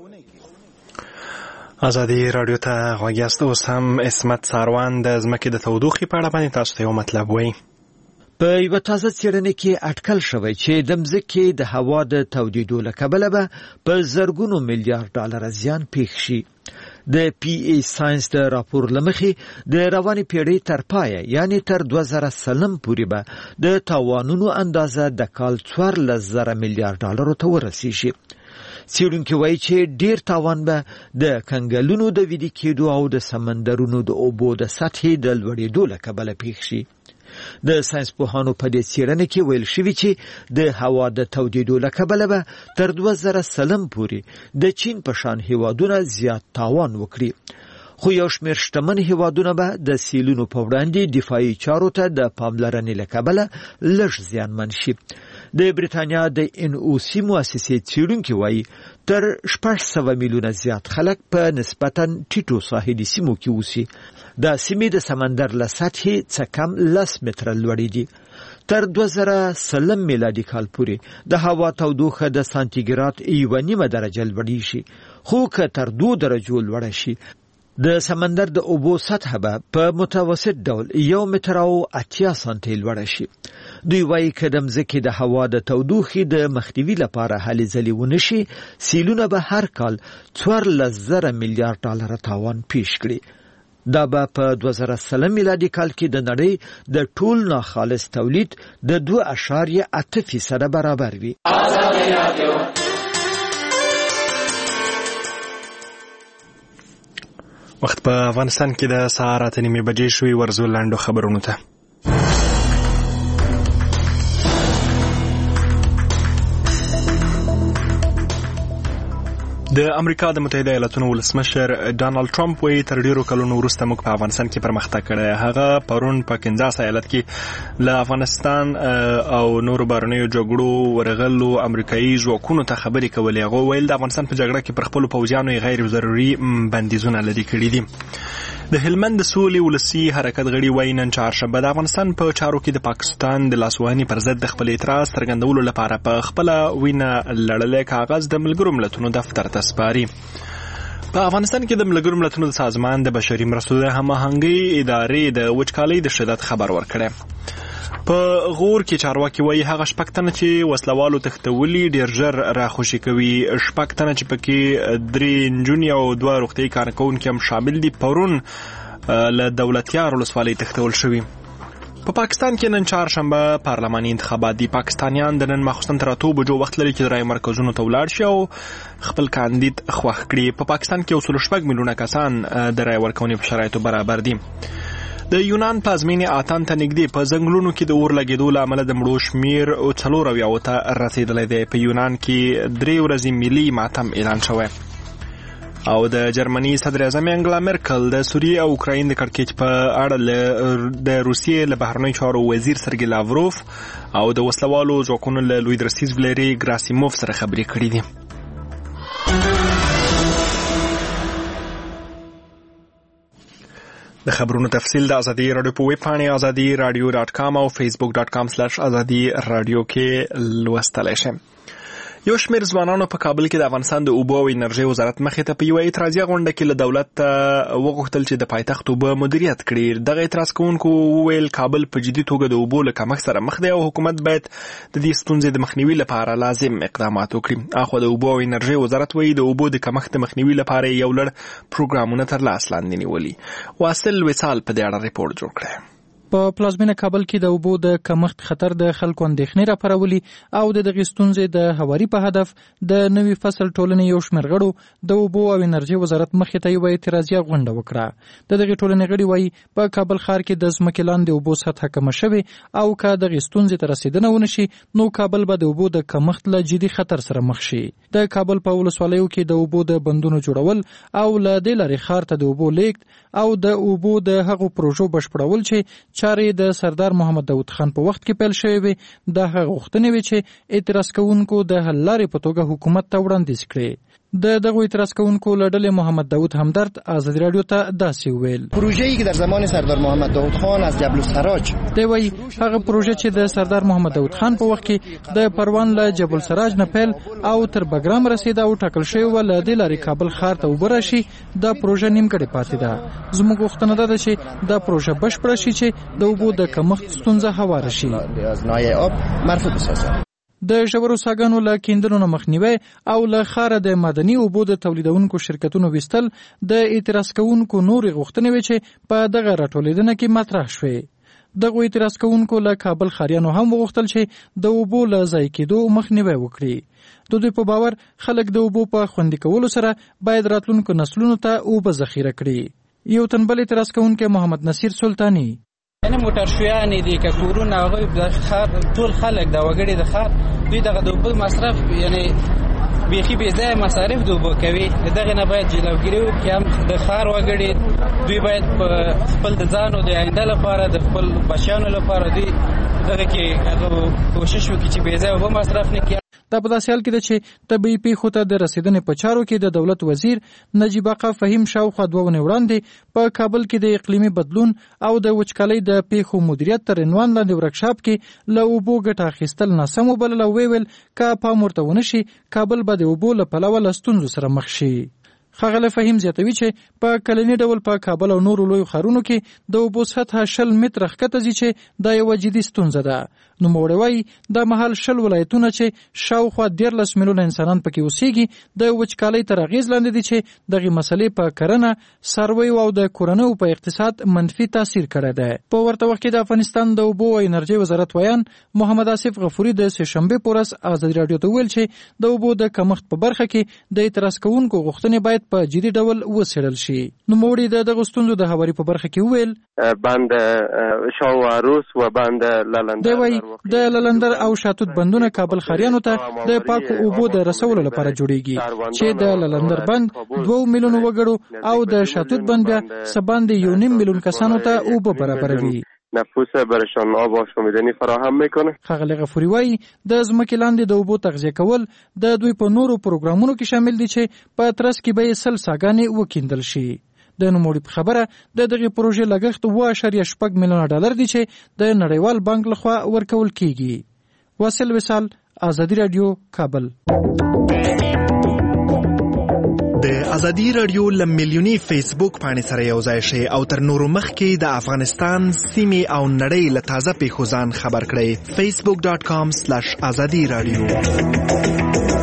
Speaker 2: ازادي رادیو ته غوږ یاست. اوس هم عصمت ساروان د ځمکې د تودوخې په اړه باندې تاسو ته یو مطلب وایي.
Speaker 6: په یوه تازه څېړنې کې اټکل شوی چې د مځکې د هوا د تودېدو له کبله به په زرګونو میلیارډ ډالره زیان پېښ شي. د پی ای ساينس د راپور لمخې د روانې پیړۍ تر پایه یعنی تر دوه زره سلم پورې به د تاوانونو اندازه د کال څوارلس زره میلیارډ ډالرو ته ورسیږي. څېړونکي وایي چې ډېر تاوان به د کنګلونو د ویلي کېدو او د سمندرونو د اوبو د سطحې د لوړېدو له کبله پېښ شي. د ساينس پوهانو په دې څېړنه کې ویل شوي چې د هوا د تودېدو له کبله به تر دوه زره سلم پورې د چین په شان هیوادونه زیات تاوان وکړي. خو یو شمېر شتمن هیوادونه به د سیلونو په وړاندې دفاعي چارو ته د پاملرنې له کبله لږ زیانمن شي. د بریتانیا د ان او سی مؤسسې څېړونکي وایي تر شپږ سوه میلیونه زیات خلک په نسبتاً ټیټو ساحلي سیمو کې اوسي. د سیمې د سمندر له سطحې څه کم لس متره لوړې دي. تر دوه زره سلم میلادي کال پورې د هوا تودوخه د سانتیګراد یوه نیمه درجه لوړې شي، خو که تر دوه درجو لوړه شي د سمندر د اوبو سطحه به په متوسط ډول یو متر او اتیا سانتي لوړه شي. دوی وایي که د مځکې د هوا د تودوخې د مخنیوي لپاره هلې ځلې ونه شي، سیلونه به هر کال څوارلس زره میلیارډ ډالره تاوان پیش کړي. دا به په دوه زره سلم میلادي کال کې د نړۍ د ټول ناخالص تولید د دوه اعشاریه اته فیصده برابر وي.
Speaker 2: وخت په افغانستان کې د سهار اته نیمې بجې شوي. ورزو لاندو خبرونو ته. د امریکا د متحده ایالاتونو ولسمشر ډانلډ ټرمپ وایي تر ډیرو کلونو وروسته موږ په افغانستان کې پرمختګ کړی. هغه پرون په کنزاس ایالت کې له افغانستان او نورو بهرنیو جګړو ورغلو امریکایي ځواکونو ته خبرې کولې. هغه ویل د افغانستان په جګړه کې پر خپلو پوځیانو غیر ضروري بندیزونه لرې کړي دي. د هلمند د سولې ولسي حرکت غړي وایي نن چهارشنبه د افغانستان په چارو کې د پاکستان د لاسوهنې پر ضد د خپل اعتراض څرګندولو لپاره په خپله وینه لړلی کاغذ د ملګرو ملتونو دفتر ته سپاري. په افغانستان کې د ملګرو ملتونو د سازمان د بشري مرستو د هماهنګۍ ادارې د وچکالۍ د شدت خبر ورکړی. په غور کې چارواکي وایي هغه شپږ تنه چې وسلوالو تښتولي ډېر ژر راخوشي کوي. شپږ تنه چې پکې درې نجونې او دوه روغتیايي کارکوونکي هم شامل دي پرون له دولتیار ولسوالۍ تښتول شوي. په پاکستان کې نن چهارشنبه پارلماني انتخابات دي. پاکستانیان د نن ماخوستن تر اتو بجو وخت لري چې د رای مرکزونو ته ولاړ شي او خپل کاندید خوښ کړي. په پاکستان کې یو سل شپږ میلیونه کسان د رای ورکونې په شرایطو برابر دي. د یونان پلازمینې آتن ته نږدې په ځنګلونو کې د اور لګېدو له امله د مړو شمېر څلور اویاوو ته رسېدلی دی. په یونان کې درې ورځې ملي ماتم اعلان شوی. او د جرمني صدر اعظم انګلا مرکل د سوریې او اوکراین د کړکېچ په اړه د روسیې له بهرنیو چارو وزیر سرګي لاوروف او د وسلوالو ځواکونو له لوی درستیز ولري ګراسیموف سره خبرې کړې دي. د خبرونو تفصیل د ازادي رادیو په ویب پاڼې ازادي رادیو ډاټ کام او فیسبوک ډاټ کام سلیش ازادي رادیو کې لوستلی شئ. یو شمېر ځوانانو په کابل کې د افغانستان د اوبو او انرژۍ وزارت مخې ته په یوه اعتراضیه غونډه کې له دولت ته وغوښتل چې د پایتخت اوبه مدیریت کړي. دغه اعتراض کوونکو وویل کابل په جدي توګه د اوبو له کمښت سره مخ دی او حکومت باید د دې ستونزې د مخنیوي لپاره لازم اقدامات وکړي. اخوا د اوبو او انرژۍ وزارت وایي د اوبو د کمښت د مخنیوي لپاره یو لړ پروګرامونه تر لاس لاندې نیولي. واصل وصال په دې اړه ریپورت جوړ کړی.
Speaker 20: په پلازمینه کابل کې د اوبو د کمښت خطر د خلکو اندېښنې راپارولي او د دغې ستونزې د هواري په هدف د نوي فصل ټولنې یو شمېر غړو د اوبو او انرژۍ وزارت مخې ته یوه اعتراضیه غونډه وکړه. د دغې ټولنې غړي وایي په کابل ښار کې د ځمکې لاندې اوبو سطحه کمه شوې او که دغې ستونزې ته رسېدنه ونه شي نو کابل به د اوبو د کمښت له جدي خطر سره مخ شي. د کابل په ولسوالیو کې د اوبو د بندونو جوړول او له دې لارې ښار ته د اوبو لیږد او د اوبو د هغو پروژو بشپړول چې چارې د سردار محمد داود خان په وخت کې پیل شوې وي د هغه غوښتنې وي چې اعتراض کوونکو د حل لارې په توګه حکومت ته وړاندیز کړي. د دغه اعتراض کوونکو له ډلې محمد داود همدرد ازادي رادیو ته داسې وویل
Speaker 7: پروژه‌ای که در زمان سردار محمد داود خان از جبل السراج
Speaker 20: دی وایي هغه پروژه چې د سردار محمد داود خان په وخت کې د پروان له جبل السراج نه پیل او تر بګرام رسیده او ټاکل شوی و له دې لارې کابل ښار ته اوبه راشي دا پروژه نیمګړې پاتې ده. زموږ غوښتنه ده چې دا پروژه بشپړه شي چې د اوبو د کمښت ستونزه هواره شي. د ژورو څاګانو له کیندلو نه مخنیوی او له ښاره د معدني اوبو د تولیدونکو شرکتونو ویستل د اعتراض کوونکو نورې غوښتنې وې چې په دغه راټولېدنه کې مطرح شوې. دغه اعتراض کوونکو له کابل ښاریانو هم وغوښتل چې د اوبو له ضایع کېدو مخنیوی وکړي. د دوی په باور خلک د اوبو په خوندي کولو سره باید راتلونکو نسلونو ته اوبه ذخیره کړي. یو تنبل اعتراض کوونکی محمد نصیر سلطانی
Speaker 11: یعنی موټر شویانې دي که کورونه هغوی د ښار ټول خلک د وګړي د ښار دوی دغه د اوبو مصرف یعنی بیخي بې ځایه مصارف د اوبو کوي. د دغې نه باید جلوګیري وکړي. هم د ښار وګړي دوی باید په خپل د ځان او د آینده لپاره د خپل بچیانو لپاره دوی دغه کې هغه کوشش وکړي چې بې ځایه اوبه مصرف نه کړي.
Speaker 8: دا په داسې حال کې ده چې طبیعي پیښو ته د رسیدنې په چارو کې د دولت وزیر نجیب آقا فهیم شاوخوا دوه ونې وړاندې په کابل کې د اقلیمي بدلون او د وچکالۍ د پیښو مدیریت تر عنوان لاندې ورکشاپ کې له اوبو ګټه اخیستل ناسم وبلل او ویل که پام ورته ونه شي کابل به د اوبو له پلوه له ستونزو سره مخ شي. ښاغلی فهیم زیاتوي چې په کلني ډول په کابل او نورو لویو ښارونو کې د اوبو سطحه شل متره ښکته ځي چې دا یوه جدي ستونزه ده. نوموړی وایي دا مهال شل ولایتونه چې شاوخوا دیارلس میلیونه انسانان پکې اوسېږي د وچکالۍ تر اغېز لاندې دي چې دغې مسلې په کرنه، څارویو او د کورنیو په اقتصاد منفي تاثیر کړی دی. په ورته وخت کې د افغانستان د اوبو او انرژۍ وزارت ویان محمد آصف غفوري د سهشنبې په ورځ ازادي راډیو ته وویل چې د اوبو د کمښت په برخه کې د اعتراض کوونکو غوښتنې باید په جدي ډول وڅېړل شي. نوموړي د دغو ستونزو د هواري په برخه کې وویل
Speaker 12: بند شاه و عروس و بند لالندر
Speaker 8: د لالندر او شاتوت بندونه کابل ښاریانو ته د پاکو اوبو د رسولو لپاره جوړیږي چې د لالندر بند دوه میلیونه وګړو او د شاتوت بند بیا سباند یو نیم میلیون کسانو ته اوبه برابروي.
Speaker 12: نفوس برشان آب آشامیدنی فراهم میکنه.
Speaker 8: ښاغلی غفوري وایي د ځمکې لاندې د اوبو تغذیه کول د دوی په نورو پروګرامونو کې شامل دي چې په ترڅ کې به یې سل څاګانې وکیندل شي. د نوموړي په خبره د دغې پروژې لګښت اوه اعشاریه شپږ میلیونه ډالر دی چې د نړیوال بانک لخوا ورکول کیږي. واصل وصال، ازادي راډیو، کابل.
Speaker 2: د ازادي راډیو ل میلیوني فیسبوک باندې سره یو ځای شئ او تر نورو مخکې د افغانستان سیمې او نړۍ له تازه پیښو ځان خبر کړئ. فیسبوک ډاٹ کام سلاش ازادي راډیو.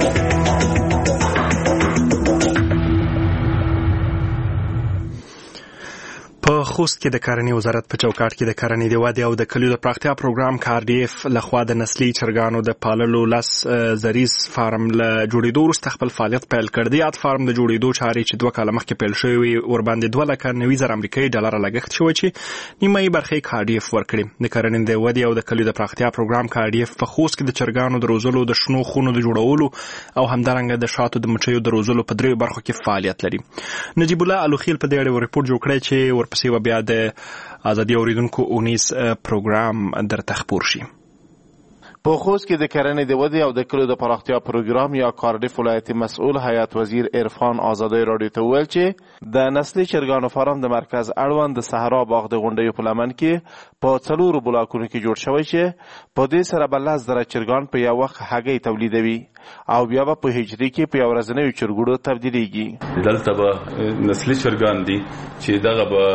Speaker 2: په خوست کې د کرنې وزارت په چوکاټ کې د کرنې د ودې او د کلیو د پراختیا پروګرام کارډیف لخوا د نسلي چرګانو د پاللو لس زریز فارم له جوړېدو وروسته خپل فعالیت پیل کړ. د یاد فارم د جوړېدو چارې چې دوه کاله مخکې پیل شوې وې ورباندې دوه لکه نوي زره امریکایي ډالره لګښت شوی چې نیمه یې برخه یې کارډیف ورکړې. د کرنې د ودې او د کلیو د پراختیا پروګرام کارډیف په خوست کې د چرګانو د روزلو، د شنو خونو د جوړولو او همدارنګه د شاتو د مچیو د روزلو په دریو برخو کې فعالیت لري. نجیب الله الوخیل په دې اړه ریپورت جوړ کړی چې ورپسې و بیا د ازادي اوریدونکو اونیس پروګرام درته خپور شي.
Speaker 13: په خوست کې د کرنې د ودې او د کلیو د پراختیا پروګرام یا کارډیف ولایتي مسؤل حیات وزیر عرفان آزادی راډیو ته وویل چې د نسلي چرګانو فارم د مرکز اړوند د صحرا باغ د غونډیو په لمن کې په څلورو بلاکونو کې جوړ شوی چې په دې سره به لس زره چرګان په یو وخت هګۍ تولیدوي او بیا به په هجري کې په یو ورځنیو چرګوړو تبدیلیږي.
Speaker 15: دلته به نسلي چرګان دي چې دغه به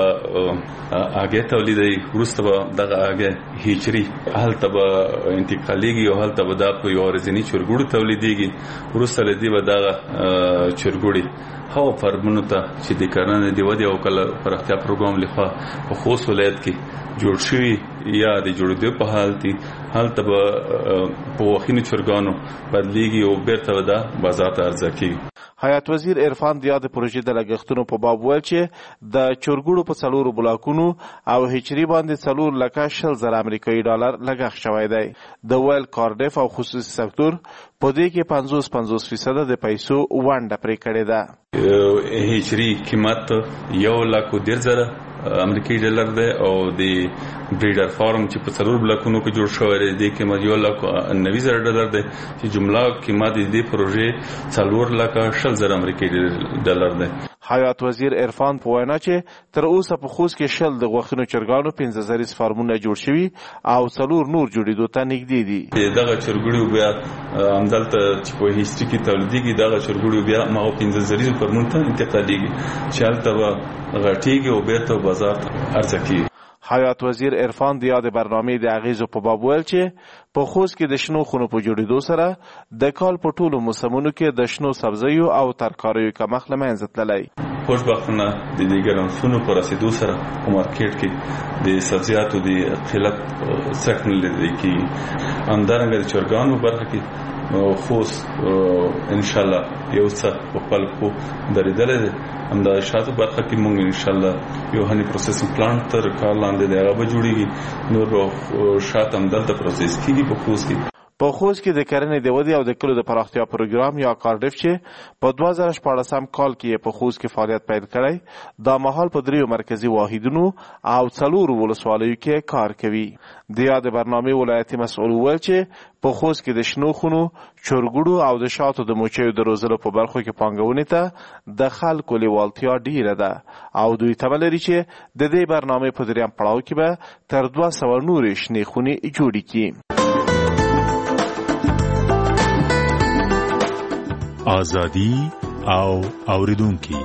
Speaker 15: هګۍ تولیدوي، وروسته به دغه هګۍ هجري هلته به انتقال لیږي او هلته به دا په یو ورځني چرګوړو تولیدېږي. وروسته له دې به دغه چرګوړي هغو فارمونو ته چې د کرنې د ودې او کلیو پراختیا پروګرام لخوا په خوست ولایت کې جوړ شوي یا د جوړېدو په حال دي، هلته به په واښینو چرګانو بدلیږي او بیرته به دا بازار ته عرضه کېږي.
Speaker 13: حیات وزیر عرفان د یادې پروژې د لګښتونو په باب ویل چې د چرګوړو په څلورو بلاکونو او هچري باندې څلور لکه شل زره امریکایي ډالر لګښت شوی دی. د ویل کارډیف او خصوصي سکتور په دې کې پنځوس پنځوس فیصده د پیسو ونډه پرې کړې ده.
Speaker 15: هچري قیمت یو لک و ډېر زره امریکایي ډالر دی او د بریډر فارم چې په څلور بلاکونو کې جوړ شوی دی د قیمت یو لک نوي زره ډالر دی چې جمله قیمت د دې پروژې څلور لکه شل زره امریکایي ډالر دی.
Speaker 13: حیات وزیر عرفان په وینا چې تر اوسه په خوست کې شل د غوښینو چرګانو پنځه زریز فارمونه جوړ شوي او څلور نور جوړېدو ته نږدې دي.
Speaker 15: دغه چرګوړي بیا همدلته چې په هیستري کې تولیدېږي دغه چرګوړي بیا هغو پنځه زریزو فارمونو ته انتقالېږي چې هلته به غټېږي او بیرته بازار ته عرضه کېږي.
Speaker 13: حیات وزیر عرفان د یادې برنامې د اغیزو په باب ویل چې په خوست کې د شنو خونو په جوړېدو سره د کال په ټولو موسمونو کې د شنو سبزیو او ترکاریو کمښت له منځه تللی.
Speaker 15: خوشبختانه د دې ګرمسونو په رسېدو سره په مارکیټ کې د سبزیاتو د قلت سخت نه لیدل کېږي. همدارنګه د چرګانو په برخه کې خوست انشاءالله یو څه په خپل پښو درېدلی دی. همدا شاتو برخه کې موږ انشاءالله یو هني پروسسینګ پلانټ تر کار لاندې دی، هغه به جوړېږي. نور به شات همدلته پروسس کېږي په خوست کې.
Speaker 13: په خوست کې د کرنې د ودې او د کلو د پراختیا پروګرام یا کارډف چې په دوه زره شپاړسم کال کې په خوست کې فعالیت پیل کړی دا مهال په دریو مرکزي واحدونو او څلورو ولسوالیو کې کار کوي. د یاد برنامې ولایتي مسؤل وویل چې په خوست کې د شنو خونو، چرګوړو او د شاتو د موچیو د روزلو په برخو کې پانګونې ته د خلکو لیوالتیا ډیره ده او دوی تمه لري چې د دې برنامې په دریم پړاو کې به تر دوه سوه نورې شنې خونې جوړې کړي.
Speaker 16: آزادی او اوریدونکي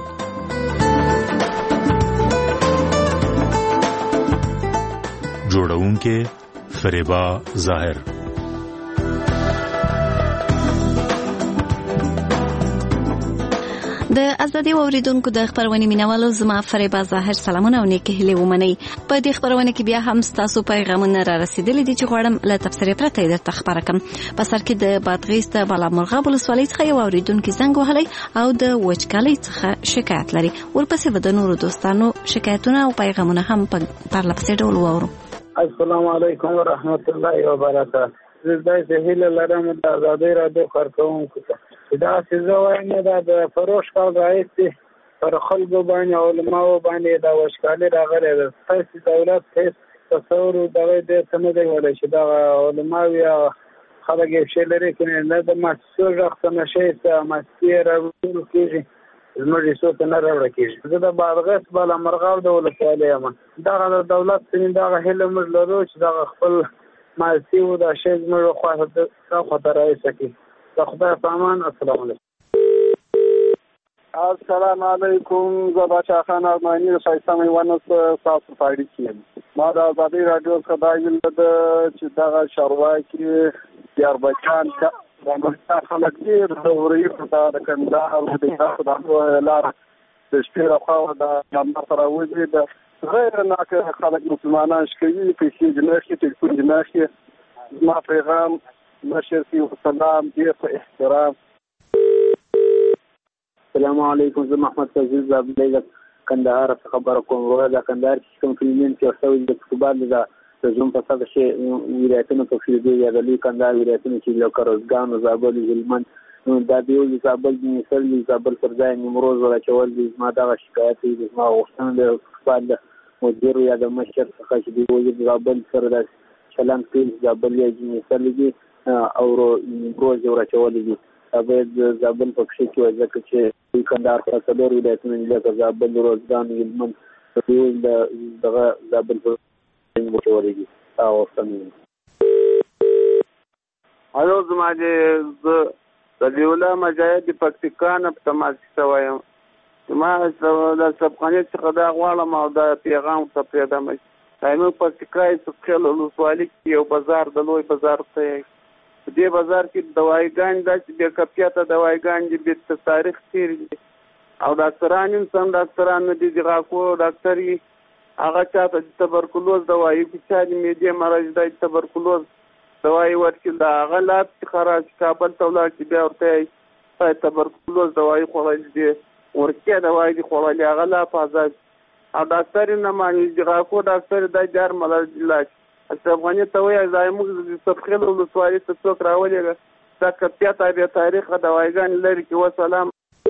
Speaker 16: جوړونکي فریبا ظاهر.
Speaker 22: د ازادي اوریدونکو د خبرونه مینوالو زما فریبا ظاهر سلامونه او نیکه هلي ومني. په دې خبرونه کې بیا هم تاسو پیغامونه را رسیدلي دي چې غواړم له تفسیر پرته درته خبره کوم. په سر کې د بادغیس د بالامرغاب ولسوالۍ څخه یو اوریدونکو زنګ وهلی او د وچکالۍ څخه شکایت لري. ورپسې به د نورو دوستانو شکایتونه او پیغامونه هم په پرلپسې ډول واورو.
Speaker 17: السلام علیکم ورحمت الله وبرکاته. زه د هیله لرم د ازادي رادیو کارکونکو ته دا څه وایم دا د فروش کال راځي پر خلکو باندې علماء باندې دا وشکالي راغلي ده. تاسو دولت هیڅ تصور دغه د سمې ولا چې دا علماء یا خلک یې شلري کنه نه د مسو ځخته نشي ته مسیر ورو کېږي زموږ څه ته نه راوړل کېږي. زه د بادغیس بالامرغاب د ولسوالۍ یم. دا د دولت څخه دا هله موږ لرو چې دا خپل مالتي و دا شی زموږ خواته دا خطر راځي. خدای پامان. السلام علیکم.
Speaker 18: السلام علیکم. زبا شاخان ارمانی شایسته میوانس تاسو پاړی کیم. ما د ازادي رادیو څخه دا ویل د چې دا شارواکي دیار بچان د امریکا خلک ډیر ضروري په د کندهار او د تاسو د لار د شپې راخوا د نامه سره وځي د غیر ناکه خلک مسلمانان شکوي په شي جناحي ټلیفون جناحي. ما پیغام مشرفي والسلام ضيف احترام.
Speaker 17: السلام علیکم. زه محمد فضیل زابلې کندهار څخه خبر کوم. ورته د کندهار کوم فیلمین کې اوسوي د فوټبال د زوم په څیر شي ولایتونو په فیلډ یا د لوی کندهار ولایتونو کې لکه روزګان او زابل هلمند دا دیو د زابل د مثال د زابل پر ځای نیمروز ولچول دي. ما دا شکایت دي ما وختونه د فوټبال مدیر یا د مشر څخه چې دی وایي د زابل سره د چلن کې زابل یې مثال دي او روز ورچول دي. باید زابل په کې کې ځکه چې کندهار په څلور ولایتونو لکه زابل روزګان هلمند ټول د دغه زابل په ورچول دي او څنګه
Speaker 18: هلو زما د دلیولا مجاهد پکتیکان په تماس شوم. ما د سبقانه څخه دا غواړم او دا پیغام ته پیغام تایمو پکتیکای څخه له ولسوالۍ یو بازار د لوی بازار ته په دې بازار کې دوايګان د بې کیفیته دوايګان دي په تاریخ تیر دي او ډاکټران هم سم ډاکټران دي دغه کو ډاکټري هغه چاته تبرکلوز دوايي چې چا میډیا مرض د تبرکلوز دوايي ورکړي دا غلط خراج کابل تولا چې بیا ورته تبرکلوز دوايي خورل دي ورکه دوايي دي خورل هغه لا پازا او ډاکټر نه مانی دغه کو ډاکټر د جار مرض علاج افغاني ته وایي زموږ د تفخیل ولسوالۍ ته څوک راولېږه دا کپیاته بیا تاریخ دوايګان لري کې وسلام.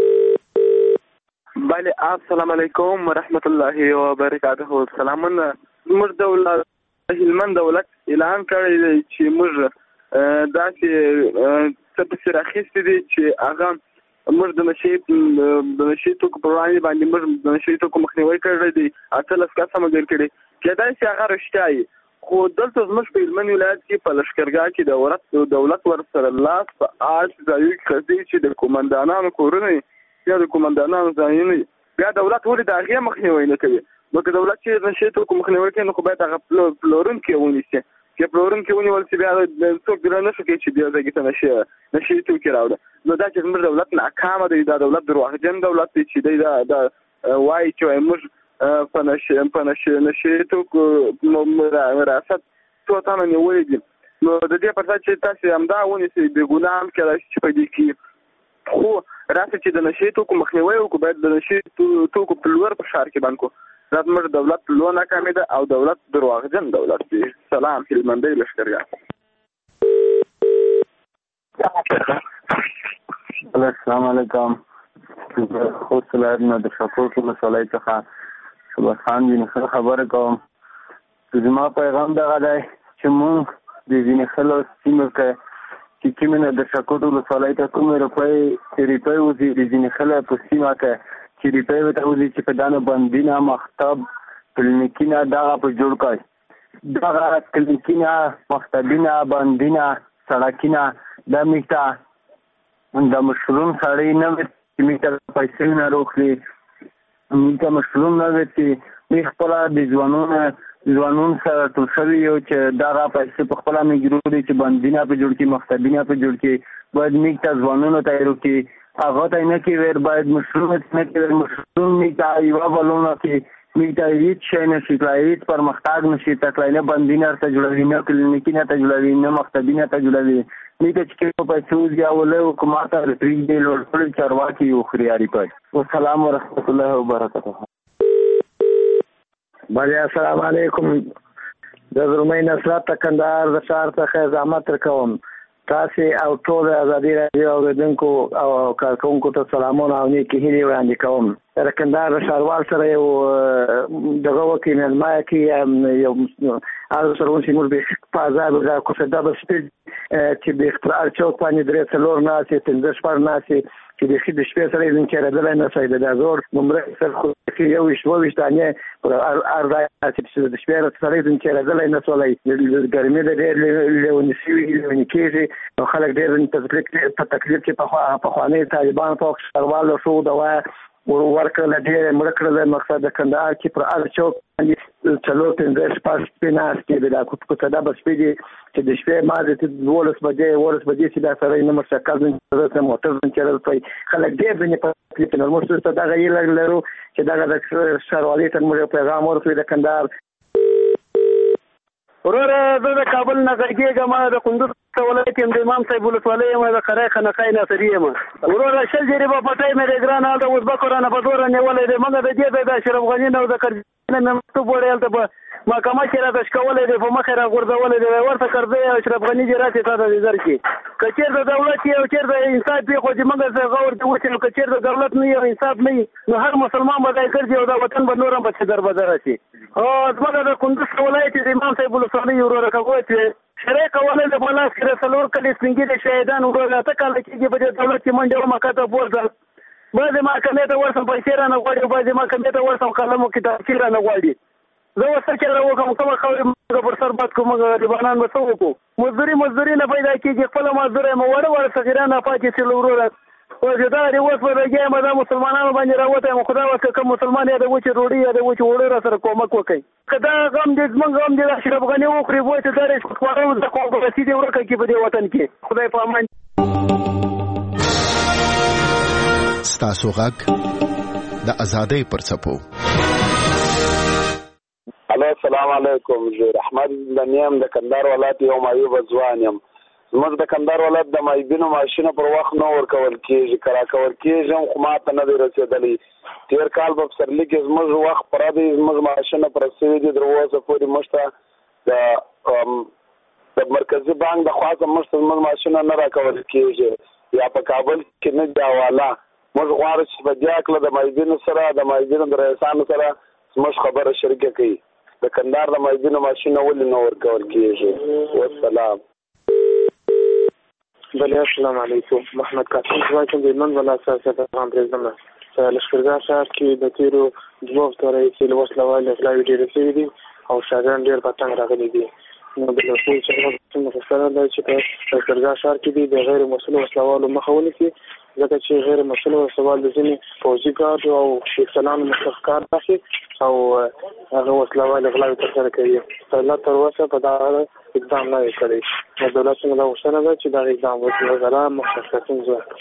Speaker 12: بله السلام علیکم ورحمت الله وبرکاته. سلامونه. موږ دولت هلمند دولت اعلان کړی دی چې موږ داسې څه پسې راخیستي دي چې هغه موږ د نشي د نشي توکو په وړاندې باندې موږ د نشي توکو مخنیوي کړی دی. اتلس کسه مګر کړي کېدای شي هغه رښتیا وي خو دلته زموږ په هلمند ولایت کې په لښکرګاه کې دولت دولت ورسره لاس په آس ځایو کې کوي چې د کومندانانو کورونه یا د کومندانانو ځایونه بیا دولت ولې د هغې مخنیوی نه کوي. نو که دولت چې نشي توکو مخنیوي کوي نو خو باید هغه پلورونکي ونیسي چې پلورونکي ونیول شي بیا څوک ګران نه شي کوي چې بیا ځای ته نشي نشي توکي راوړه. نو دا چې زموږ دولت ناکامه دی دا دولت درواغجن دولت دی چې دی دا دا وایي چې موږ په نشي په نشي نشي توکو وراثت څو تنه نیولې دي. نو د دې پر ځای چې تاسو همدا ونیسئ بې ګناه هم کېدای شي چې په دې کې خو راسه چې د نشي توکو مخنیوی وکړو باید د نشي توکو په لور په ښار کې بند کړو. دا زموږ دولت په لور ناکامې ده او دولت درواغجن دولت دی. سلام هلمندۍ لښکرګاه.
Speaker 18: السلام علیکم. خو سلام د شکر ټول سلای څخه صبح خان دې نه خبره کوم. زما پیغام دا دی چې مونږ د ځینې خلکو سیمه کې چې کومه د شکر ټول سلای ته کومه روپۍ ریپای وځي د ځینې خلکو په سیمه کې چې ریپای وته وځي چې په دانه باندې مختب کلینیکونه دا په جوړ کړي دا کلینیکونه مختبینه باندې سړکینه د میټا د مشروم سړی نه چې میټا پیسې نه روخلي میټا مشروم نه وي چې خپل د ځوانونو ځوانون سره ټول شوی یو چې دا را پیسې په خپل میګرو دي چې باندې په جوړ کې مختبینه په جوړ کې باید میټا ځوانونو ته ورکړي هغه ته نه کې ور باید مشروم نه کې مشروم میټا یو بلونه کې میټا هیڅ شي نه شي هیڅ پرمختګ نشي تکلاینه باندې ته جوړوي نه کلینیکینه ته جوړوي نه مختبینه ته جوړوي میټا چې په پیسې یا ولې حکومت ته ریټ دی لوړ چارواکي یو خریاري کوي. والسلام ورحمت الله وبرکاته.
Speaker 3: بله السلام علیکم. د زلمی نصرت کندهار د ښار څخه زحمت کوم. تاسو او ټول ازادي راډیو اوریدونکو او کارکونکو ته سلامونه او نیکی هیلې وړاندې کوم. د کندهار ښاروال سره یو دغه وکیل ملما کې یو هغه سره ونشي موږ به په آزاد د کوڅه د سپیډ چې د اختراع چوک باندې درې څلور ناسې پنځه شپږ ناسې چې د خې د شپې سره یې چیرې نه سي د زور نمبر سره خو یو شپه وشتانه پر اردا چې د شپې سره یې چیرې نه سولای د ګرمي د ډېر لونسي ویل کېږي نو خلک ډېر تکلیف په تکلیف کې په په خواني طالبان په ښاروال شو دا ورکړل ډېر مړکړل مقصد د کندهار کې پر ار چوک چلو پنځه شپږ پیناس کې د کوڅه د بس پیډي چې د شپې ما د ولس بجې ولس بجې چې دا سره نه مشکل نه موټر چلل پي خلک ډېر بنې په کې نو موږ ته دا غیر لرو چې دا د ښاروالۍ ته موږ پیغام ورکړو د کندهار
Speaker 14: ورور زه د کابل نه غږیږم د کندوز ولایت یم د امام صاحب ولسوالۍ یم د قره خنقای ناصري یم ورور شل جریبه پټای مې ګران حال د اوزبکو رانه په زور نیولې دی موږ د دې د اشرف غني نو د کرځنه مې مکتوب وړل ته په محکمه کې را د شکولې دی په مخه را غورځولې دی ورته کرځي اشرف غني جی راته تا د نظر کې کچیر د دولت یو چیر د انصاف په خو چې موږ څنګه غور ته وچو کچیر د دولت نه یو انصاف نه نو هر مسلمان باندې کړي او د وطن په نورم په در بدر شي او زموږ د کندوز ولایت د امام صاحب ولسوالۍ ورور کوي چې شریک کولای د بلاس کې څلور کلي څنګه شهیدان ورور ته کال کې په دولت کې منډه مکاته پورځل بعضې محکمې ته ورسم پیسې رانه غواړي بعضې محکمې ته ورسم قلم او کتابچې رانه غواړي زه اوس څه چل وکړم کومه خبرې موږ پر سر باد کوم غریبانان به څه وکړو مزدوري مزدوري نه پیدا کېږي خپله مزدوره یم وړه وړه صغیران ناپاکې چې له وروره اوس دا دی اوس په لګیا یم دا مسلمانانو باندې راوتی یم خدا وکړه کوم مسلمان یا د وچې ډوډۍ یا د وچې اوړه را سره کومک وکړي که دا غم دی زموږ غم دی د اشرف غني وخوري بوی چې دا رشوتخوارانو زده کوم په رسید یې ورکه کړي په دې وطن کې خدای په امان
Speaker 5: ستاسو غږ د ازادۍ پر څپو.
Speaker 18: الو السلام علیکم. زه رحمت لنیم د کندهار ولایت یو معیوب ځوان یم. زموږ د کندهار ولایت د مایبینو ماشینه پر وخت نه ورکول کېږي کرا کول کېږي خو ماته نه دی رسېدلی تېر کال په پسرلي کې زموږ وخت پوره دی زموږ ماشینه پر سوي دي تر اوسه پورې موږ ته د مرکزي بانک د خوا څخه موږ ته زموږ ماشینه نه راکول کېږي یا په کابل کې نه دی حواله موږ غواړو چې په دې هکله د مایبینو سره د مایبینو د رئیسانو سره زموږ خبره شریکه کړي د کندهار د مایبینو ماشینه ولې نه ورکول کېږي. والسلام.
Speaker 19: بله السلام علیکم. محمد قاسم ځواکم د هلمند ولایت سیاست افغان پرېږدم په لښکرګاه ښار کې د تېرو دوه هفتو راهیسې له وسله والو اغلاوې ډېرې شوي دي او شاګردان ډېر په تنګ راغلي دي نو د مسؤل څخه مفسره ده چې په لښکرګاه ښار کې دي د غیر مسؤلو وسله والو مخه ونیسي ځکه چې غیر مسؤلو وسله وال د ځینې پوځي ګارډ او شیخسلانو مخکښ کار اخلي او هغه وسله وال اغلاوې ترسره کوي. دولت تر اوسه په دغه اړه اقدام نه دی کړی نو دولت څنګه دا غوښتنه ده چې دغه اقدام وکړي غلا مخکښین ځواک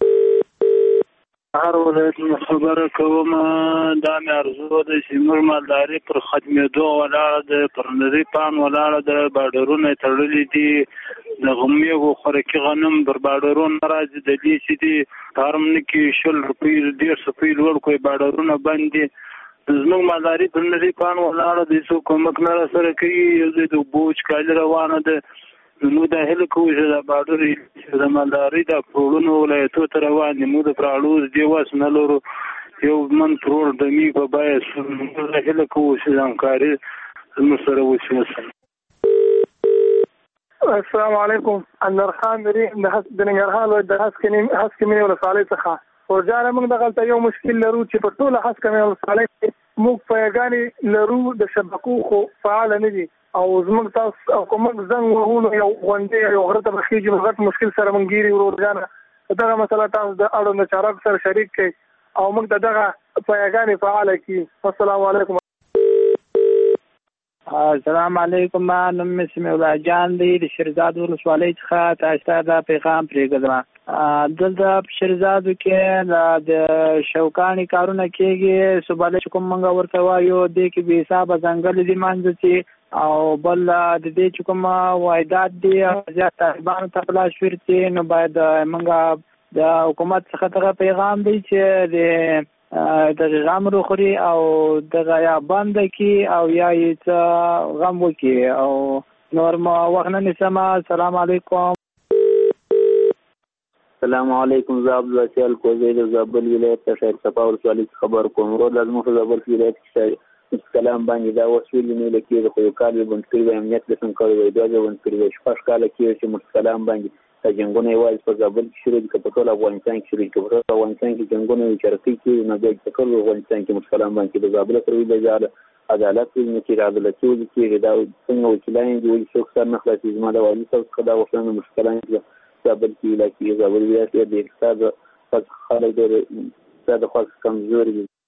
Speaker 21: هر ولایت خبره کوم دا مې ارزو ده چې موږ مالداري پر ختمېدو ولاړه ده پر نري پان ولاړه ده باډرونه یې تړلي دي د غمیږو خوراکي غنم پر باډرونه نه راځي د دې چې دي فارمونه کې شل روپۍ ډېر روپۍ لوړ کړي باډرونه بند دي زموږ مالداري پر نري پان ولاړه ده څوک کومک نه راسره کوي یو ځای د اوبو وچکالي روانه ده موږ د هله کوو چې د بارډر د مالدارۍ د پروړونو ولایتو ته روان دي. موږ د پراړو د واس نه لرو یو من پرور د می په بای موږ د هله کوو چې همکاري موږ سره وشي.
Speaker 1: السلام علیکم. انور خان مری د ننګرهار ولایت د هسکې هسکې مینې ولسوالۍ څخه ورجانه موږ دغلته یو مشکل لرو چې په ټوله هسکې مینې ولسوالۍ کې موږ پیاګانې لرو د شبکو خو فعال نه دي او زموږ تاسو او کوم زنګ وهونو یو غونډې یو غره ته بخیږي نو غټ مشکل سره موږ ګیري ورجانه دغه مسله تاسو د اړوند چارواکو سره شریک کړئ او موږ د دغه پیاګانې فعال کړي. السلام علیکم.
Speaker 4: السلام علیکم. نوم مې سمیع الله جان دی د شیرزاد ولسوالۍ څخه تاسو ته دا پیغام پرېږدم. دلته په شیرزادو کې د شوکاني کارونه کېږي صوباله چې کوم موږ ورته وایو دې کې بې حسابه ځنګل دي منځ چې او بل د دې چې کوم واردات دي زیات طالبانو ته پلاس ورتي نو باید موږ د حکومت څخه دغه پیغام دی چې د د غم روخري او دغه یا بند کی او یا یې غم وکي او نور ما وخت نه نسمه. السلام علیکم.
Speaker 17: السلام علیکم. زه عبدالواسع الکوزی د زابل ولایت د شهر صفا ولسوالۍ خبر کوم. ورو لازم خو زابل ولایت کې کلام باندې دا وسویل نه لکه خو یو کال بند کړی و امنیت لسم کوي وای دا بند کړی و شپږ کال کې چې مستقلام باندې جنگونه یوازې په زابل کې شروع دي په ټول افغانستان کې شروع دي په افغانستان کې جنگونه چرته کې نه د ټول افغانستان کې مستقلام باندې د زابل پر ویل عدالت نه کې عدالت کې دا څنګه وکیلان دي څوک سره نه خلاصي زما د والي صاحب خدا وښنه مشکلان زابل کې لکه زابل ولایت د اقتصاد په خلک د اقتصاد خاص کمزوري دي.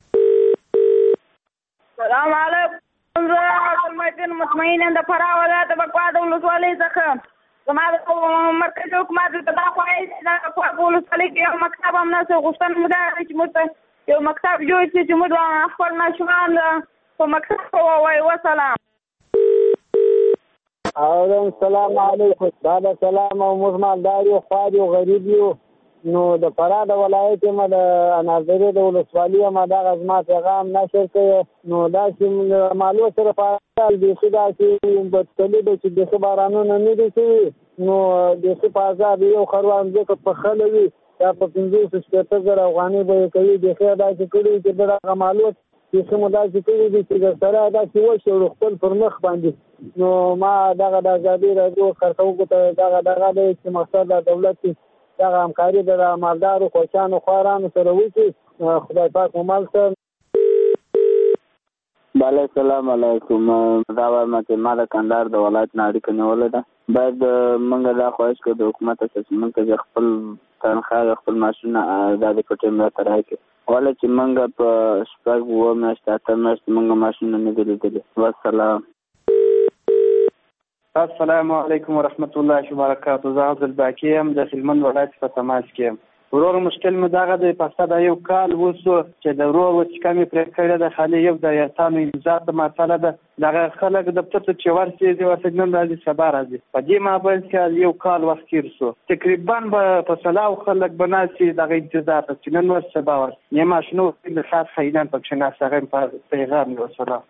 Speaker 23: السلام علیکم. زه متن مطمئن د فرا ولایت بکواد ولسوالۍ څخه زما د مرکزي حکومت ته دا خوایي چې په ولسوالۍ کې یو مکتب هم نه غوښتنه مو ده چې موږ یو مکتب جوړ شي چې موږ خپل ماشومان په مکتب ووایو. وسلام.
Speaker 4: او السلام علیکم. دا د سلام او موږ مالدار یو خوار یو غریب یو نو د فرا د ولایت ما د انارګل د ولسوالۍ ما د غزما پیغام نشر کړي نو دا چې مالو سره فعال دي چې دا چې بدتلي د چې د بارانونو نه دي چې نو د څه پازار یو خروان ځکه په خلوي دا په پنځه سپېته زره افغاني به کوي د خیر دا چې کړي چې دا مالو چې کوم دا چې کړي دي چې سره دا چې وشو خپل پر مخ باندې نو ما دغه د ازادي راډیو کارکونکو ته دغه دغه د چې مقصد د دولت دغه همکاري د مالدارو کوچانو خوارانو سره وکړي. خدای پاک مو مال سره.
Speaker 17: بله السلام علیکم. دا ورمته ما د کندهار د ولایت نه اړیکه نیولې ده. باید موږ دا خواهش کوو د حکومت څخه موږ خپل تنخواه خپل معاشونه د پټیم را ترای کړي ولې چې موږ په شپږ اووه میاشتې اته میاشتې موږ معاشونه نه دي لیدلي. والسلام.
Speaker 24: السلام علیکم ورحمت الله وبرکاته. زه عبد الباقی یم د هلمند ولایت په تماس کې یم. ورور مشکل مې دغه د پسته د یو کال وسو چې د ورور چې کمې پرې کړې ده خالي یو د یاتانو امضا ته مسله ده دغه خلک دفتر ته چې ورسي دي ورته نن راځي سبا راځي په دې مابین کې یو کال وخت تیر شو تقریبا په سلاو خلک بناسي دغه انتظار ته چې نن ور سبا ور نه ماشنو د خاص خیدان په چې نه سره په پیغام وسره.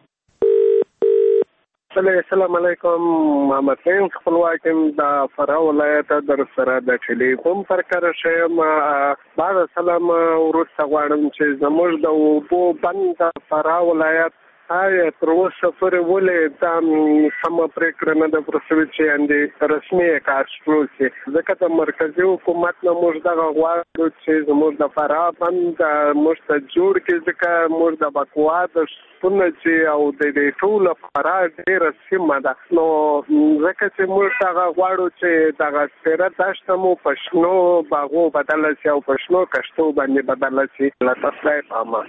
Speaker 1: السلام علیکم. محمد حسین خپلواکم د فرا ولایت در سره د ټلیفون پر کار شم. بعد سلام ورسته غواړم چې زموږ د اوبو بند فرا ولایت آیا تر اوسه پورې ولې دا سمه پرېکړه نه ده پرسوي چې اندې رسمي کار شروع شي ځکه د مرکزي حکومت نه موږ دغه غواړو چې زموږ د فرا بند موږ ته جوړ کړي ځکه موږ د بکوا د شپونه چې او د دې ټوله فرا ډېره سیمه ده نو ځکه چې موږ دغه غواړو چې دغه سیره دښته مو په شنو باغو بدله شي او په شنو کښتو باندې بدله شي له تاسو پامه.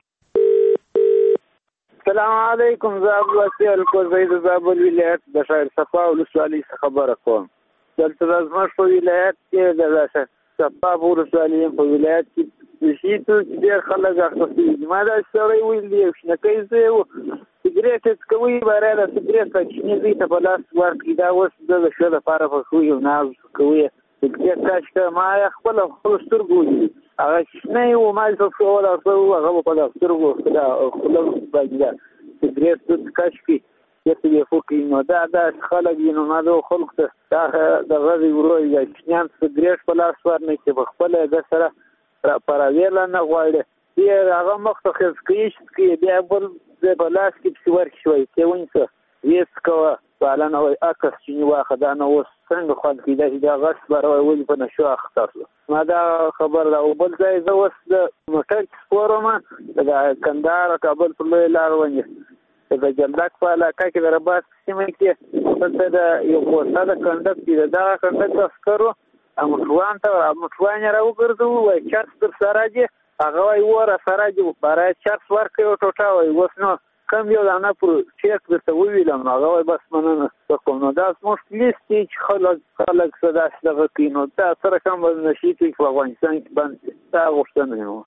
Speaker 4: السلام علیکم. زه عبدالواسع الکوزی د زابل ولایت د شهر صفا ولسوالۍ څخه خبره کوم. دلته زموږ په ولایت کې د شهر صفا ولسوالۍ په ولایت کې شي ته ډېر خلک اخته ما دا سړی ویل دی شنکۍ زه و سګریټ کوي باره د سګریټ چې دې ته په لاس ورکړي دا اوس د ښه لپاره په خو یو ناز کوي سګریټ کاشته ما خپل خپل سترګو هغه نه یو ما څه ولا څه هغه په سترګو خدا خپل باندې سګریټ کاشکي
Speaker 17: یې فوکي نو دا د خلک نو ما د خلک ته دا د غوړي ورو یا چنان سګریټ په لاس ورنه کې په خپل د سره پراویل نه غواړي دی هغه مخته خز کیش کې بیا بل د بلاس کې څور شوي چې ونڅ ویس کوه پالنه وای اکس چې واخه دا نو څنګه خو دې دا غش برای ولې په نشو اختصاص ما دا خبر دا او بل ځای زه اوس د موټر سپورم د کندهار کابل په لوی لار ونی د جلدک په علاقه کې د رباط سیمه کې څه د یو کوڅه د کندک کې دا کندک عسکرو امټوان ته امټوان راوګرځو وای چرس در سره دی هغه وای وره سره دی برای چرس ورکه او ټوټه وای وس نو کم یو دانه پر چیک درته ویلم هغه وای بس مننه کوم نو دا موږ لیست چې خلک خلک صدا دغه کینو دا سره کوم نشي چې په افغانستان کې باندې دا غوښتنه نو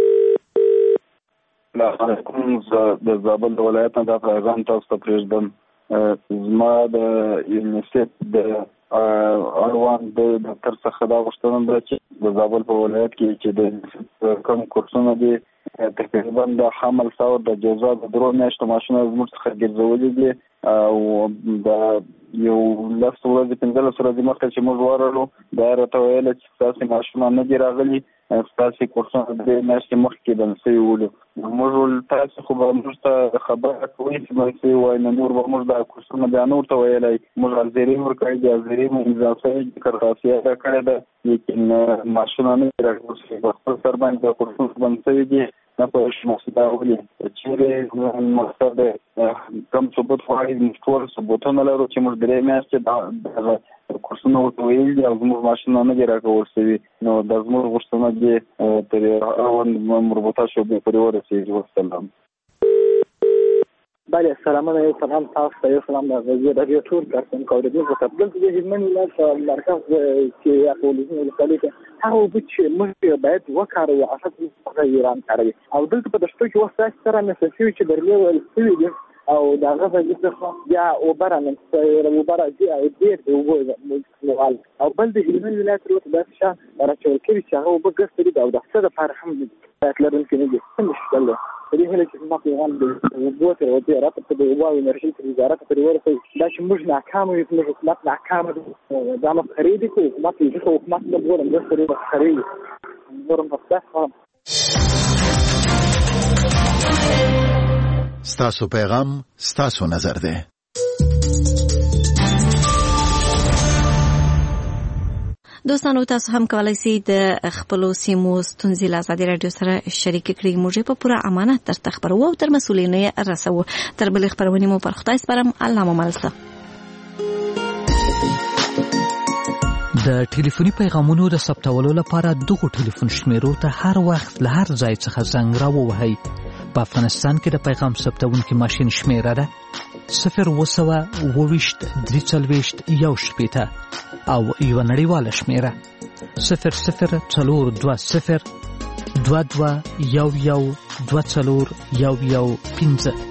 Speaker 6: لا کوم د زابل ولایت نه دا پیغام تاسو ته پرېږدم زما د یونیسف د اړوند د ډاکټر څخه دا غوښتنه ده چې د زابل په ولایت کې چې د کوم کورسونه دي تقریبا د حمل څور د جزا د درو میاشتو ماشونه زموږ څخه ګرځولي دي او د یو لس ورځې پنځلس ورځې مخکې چې موږ ورغلو دا راته ویل چې ستاسې ماشونه نه دي راغلي ستاسې کورسونه درې میاشتې مخکې بند سوي ولو موږ ویل تاسې خو به موږ ته خبره کوئ چې بند سوي وای نو نور به موږ دا کورسونه بیا نور ته ویلی موږ حاضري ورکړی دي حاضري مو امضا شوې درخواستیه راکړې ده لیکن ماشونه نه دي راغلي په خپل سر باندې دا کورسونه بند سوي دي نه پوهېږم مقصده ولې چیرې مقصد کم ثبوت غواړي ټول ثبوتونه لرو چې موږ درې میاشتې دغه کورسونه ورته ویلي دي او زموږ ماشینونه نه دي راکول شوي نو دا زموږ غوښتنه دې تر اړوند مربوطه شعبې پورې ورسېږي وسلام
Speaker 7: بله سلامونه یو سلام تاسو ته یو سلام د غزې رادیو ټول کارکونکو اورېدونکو ته دلته د هلمند ولایت په مرکز کې اقلیتي ولسوالۍ کې هغه اوبه چې موږ باید وکاروو اساس هغه ایران کاروي او دلته په دشتو کې اوس داسې سره مثل شوي چې درلې ویل شوي دي او د هغه ځای څخه بیا اوبه رامنځته اوبه راځي او ډېر د اوبو او بل د هلمند ولایت ورته داسې شیان راچول کوي چې هغه اوبه ګرځېدلي دي او د څه دپاره هم باید لرونکي نه دي څنګه شکل دی په دې هیله چې زما پیغام د اوبو تر وزارت ته د اوبو او انرژۍ تر وزارت پورې ورسوي دا چې موږ ناکامه یو زموږ حکومت ناکامه دی دا مفخرې دي خو حکومت یې ځکه حکومت نه بولم مرسته ډېره مفخرې وي نور هم په ستاسو خواهم
Speaker 5: ستاسو پیغام ستاسو نظر دی
Speaker 22: دوستانو تاسو هم کولای شئ د خپل سیمو ستونزې له ازادي رادیو سره شریک کړئ موږ په پوره امانت درته خبرو او تر مسؤلینه رسو تر بل خبرونه مو پر خدای سپارم الله مو ملسه
Speaker 9: د ټلیفوني پیغامونو د ثبتولو لپاره دغه ټلیفون شمیرو ته هر وخت له هر ځای څخه زنګ راووهئ په افغانستان کې د پیغام ثبتونکي ماشین شمیره ده صفر وسوه اوویشت درې څلوېښت یو شپېته او یو نړیواله شمیره صفر صفر څلور دوه صفر دوه دوه یو یو دوه څلور یو یو پنځه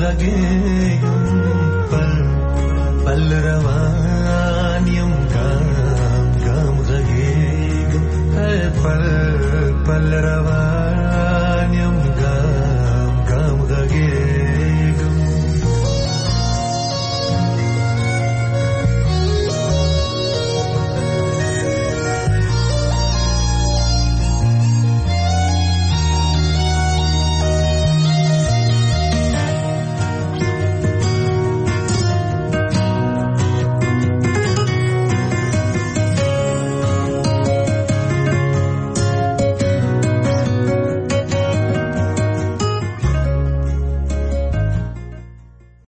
Speaker 8: غږېږم پل پل روان یم ګام ګام غږېږم پل پل روان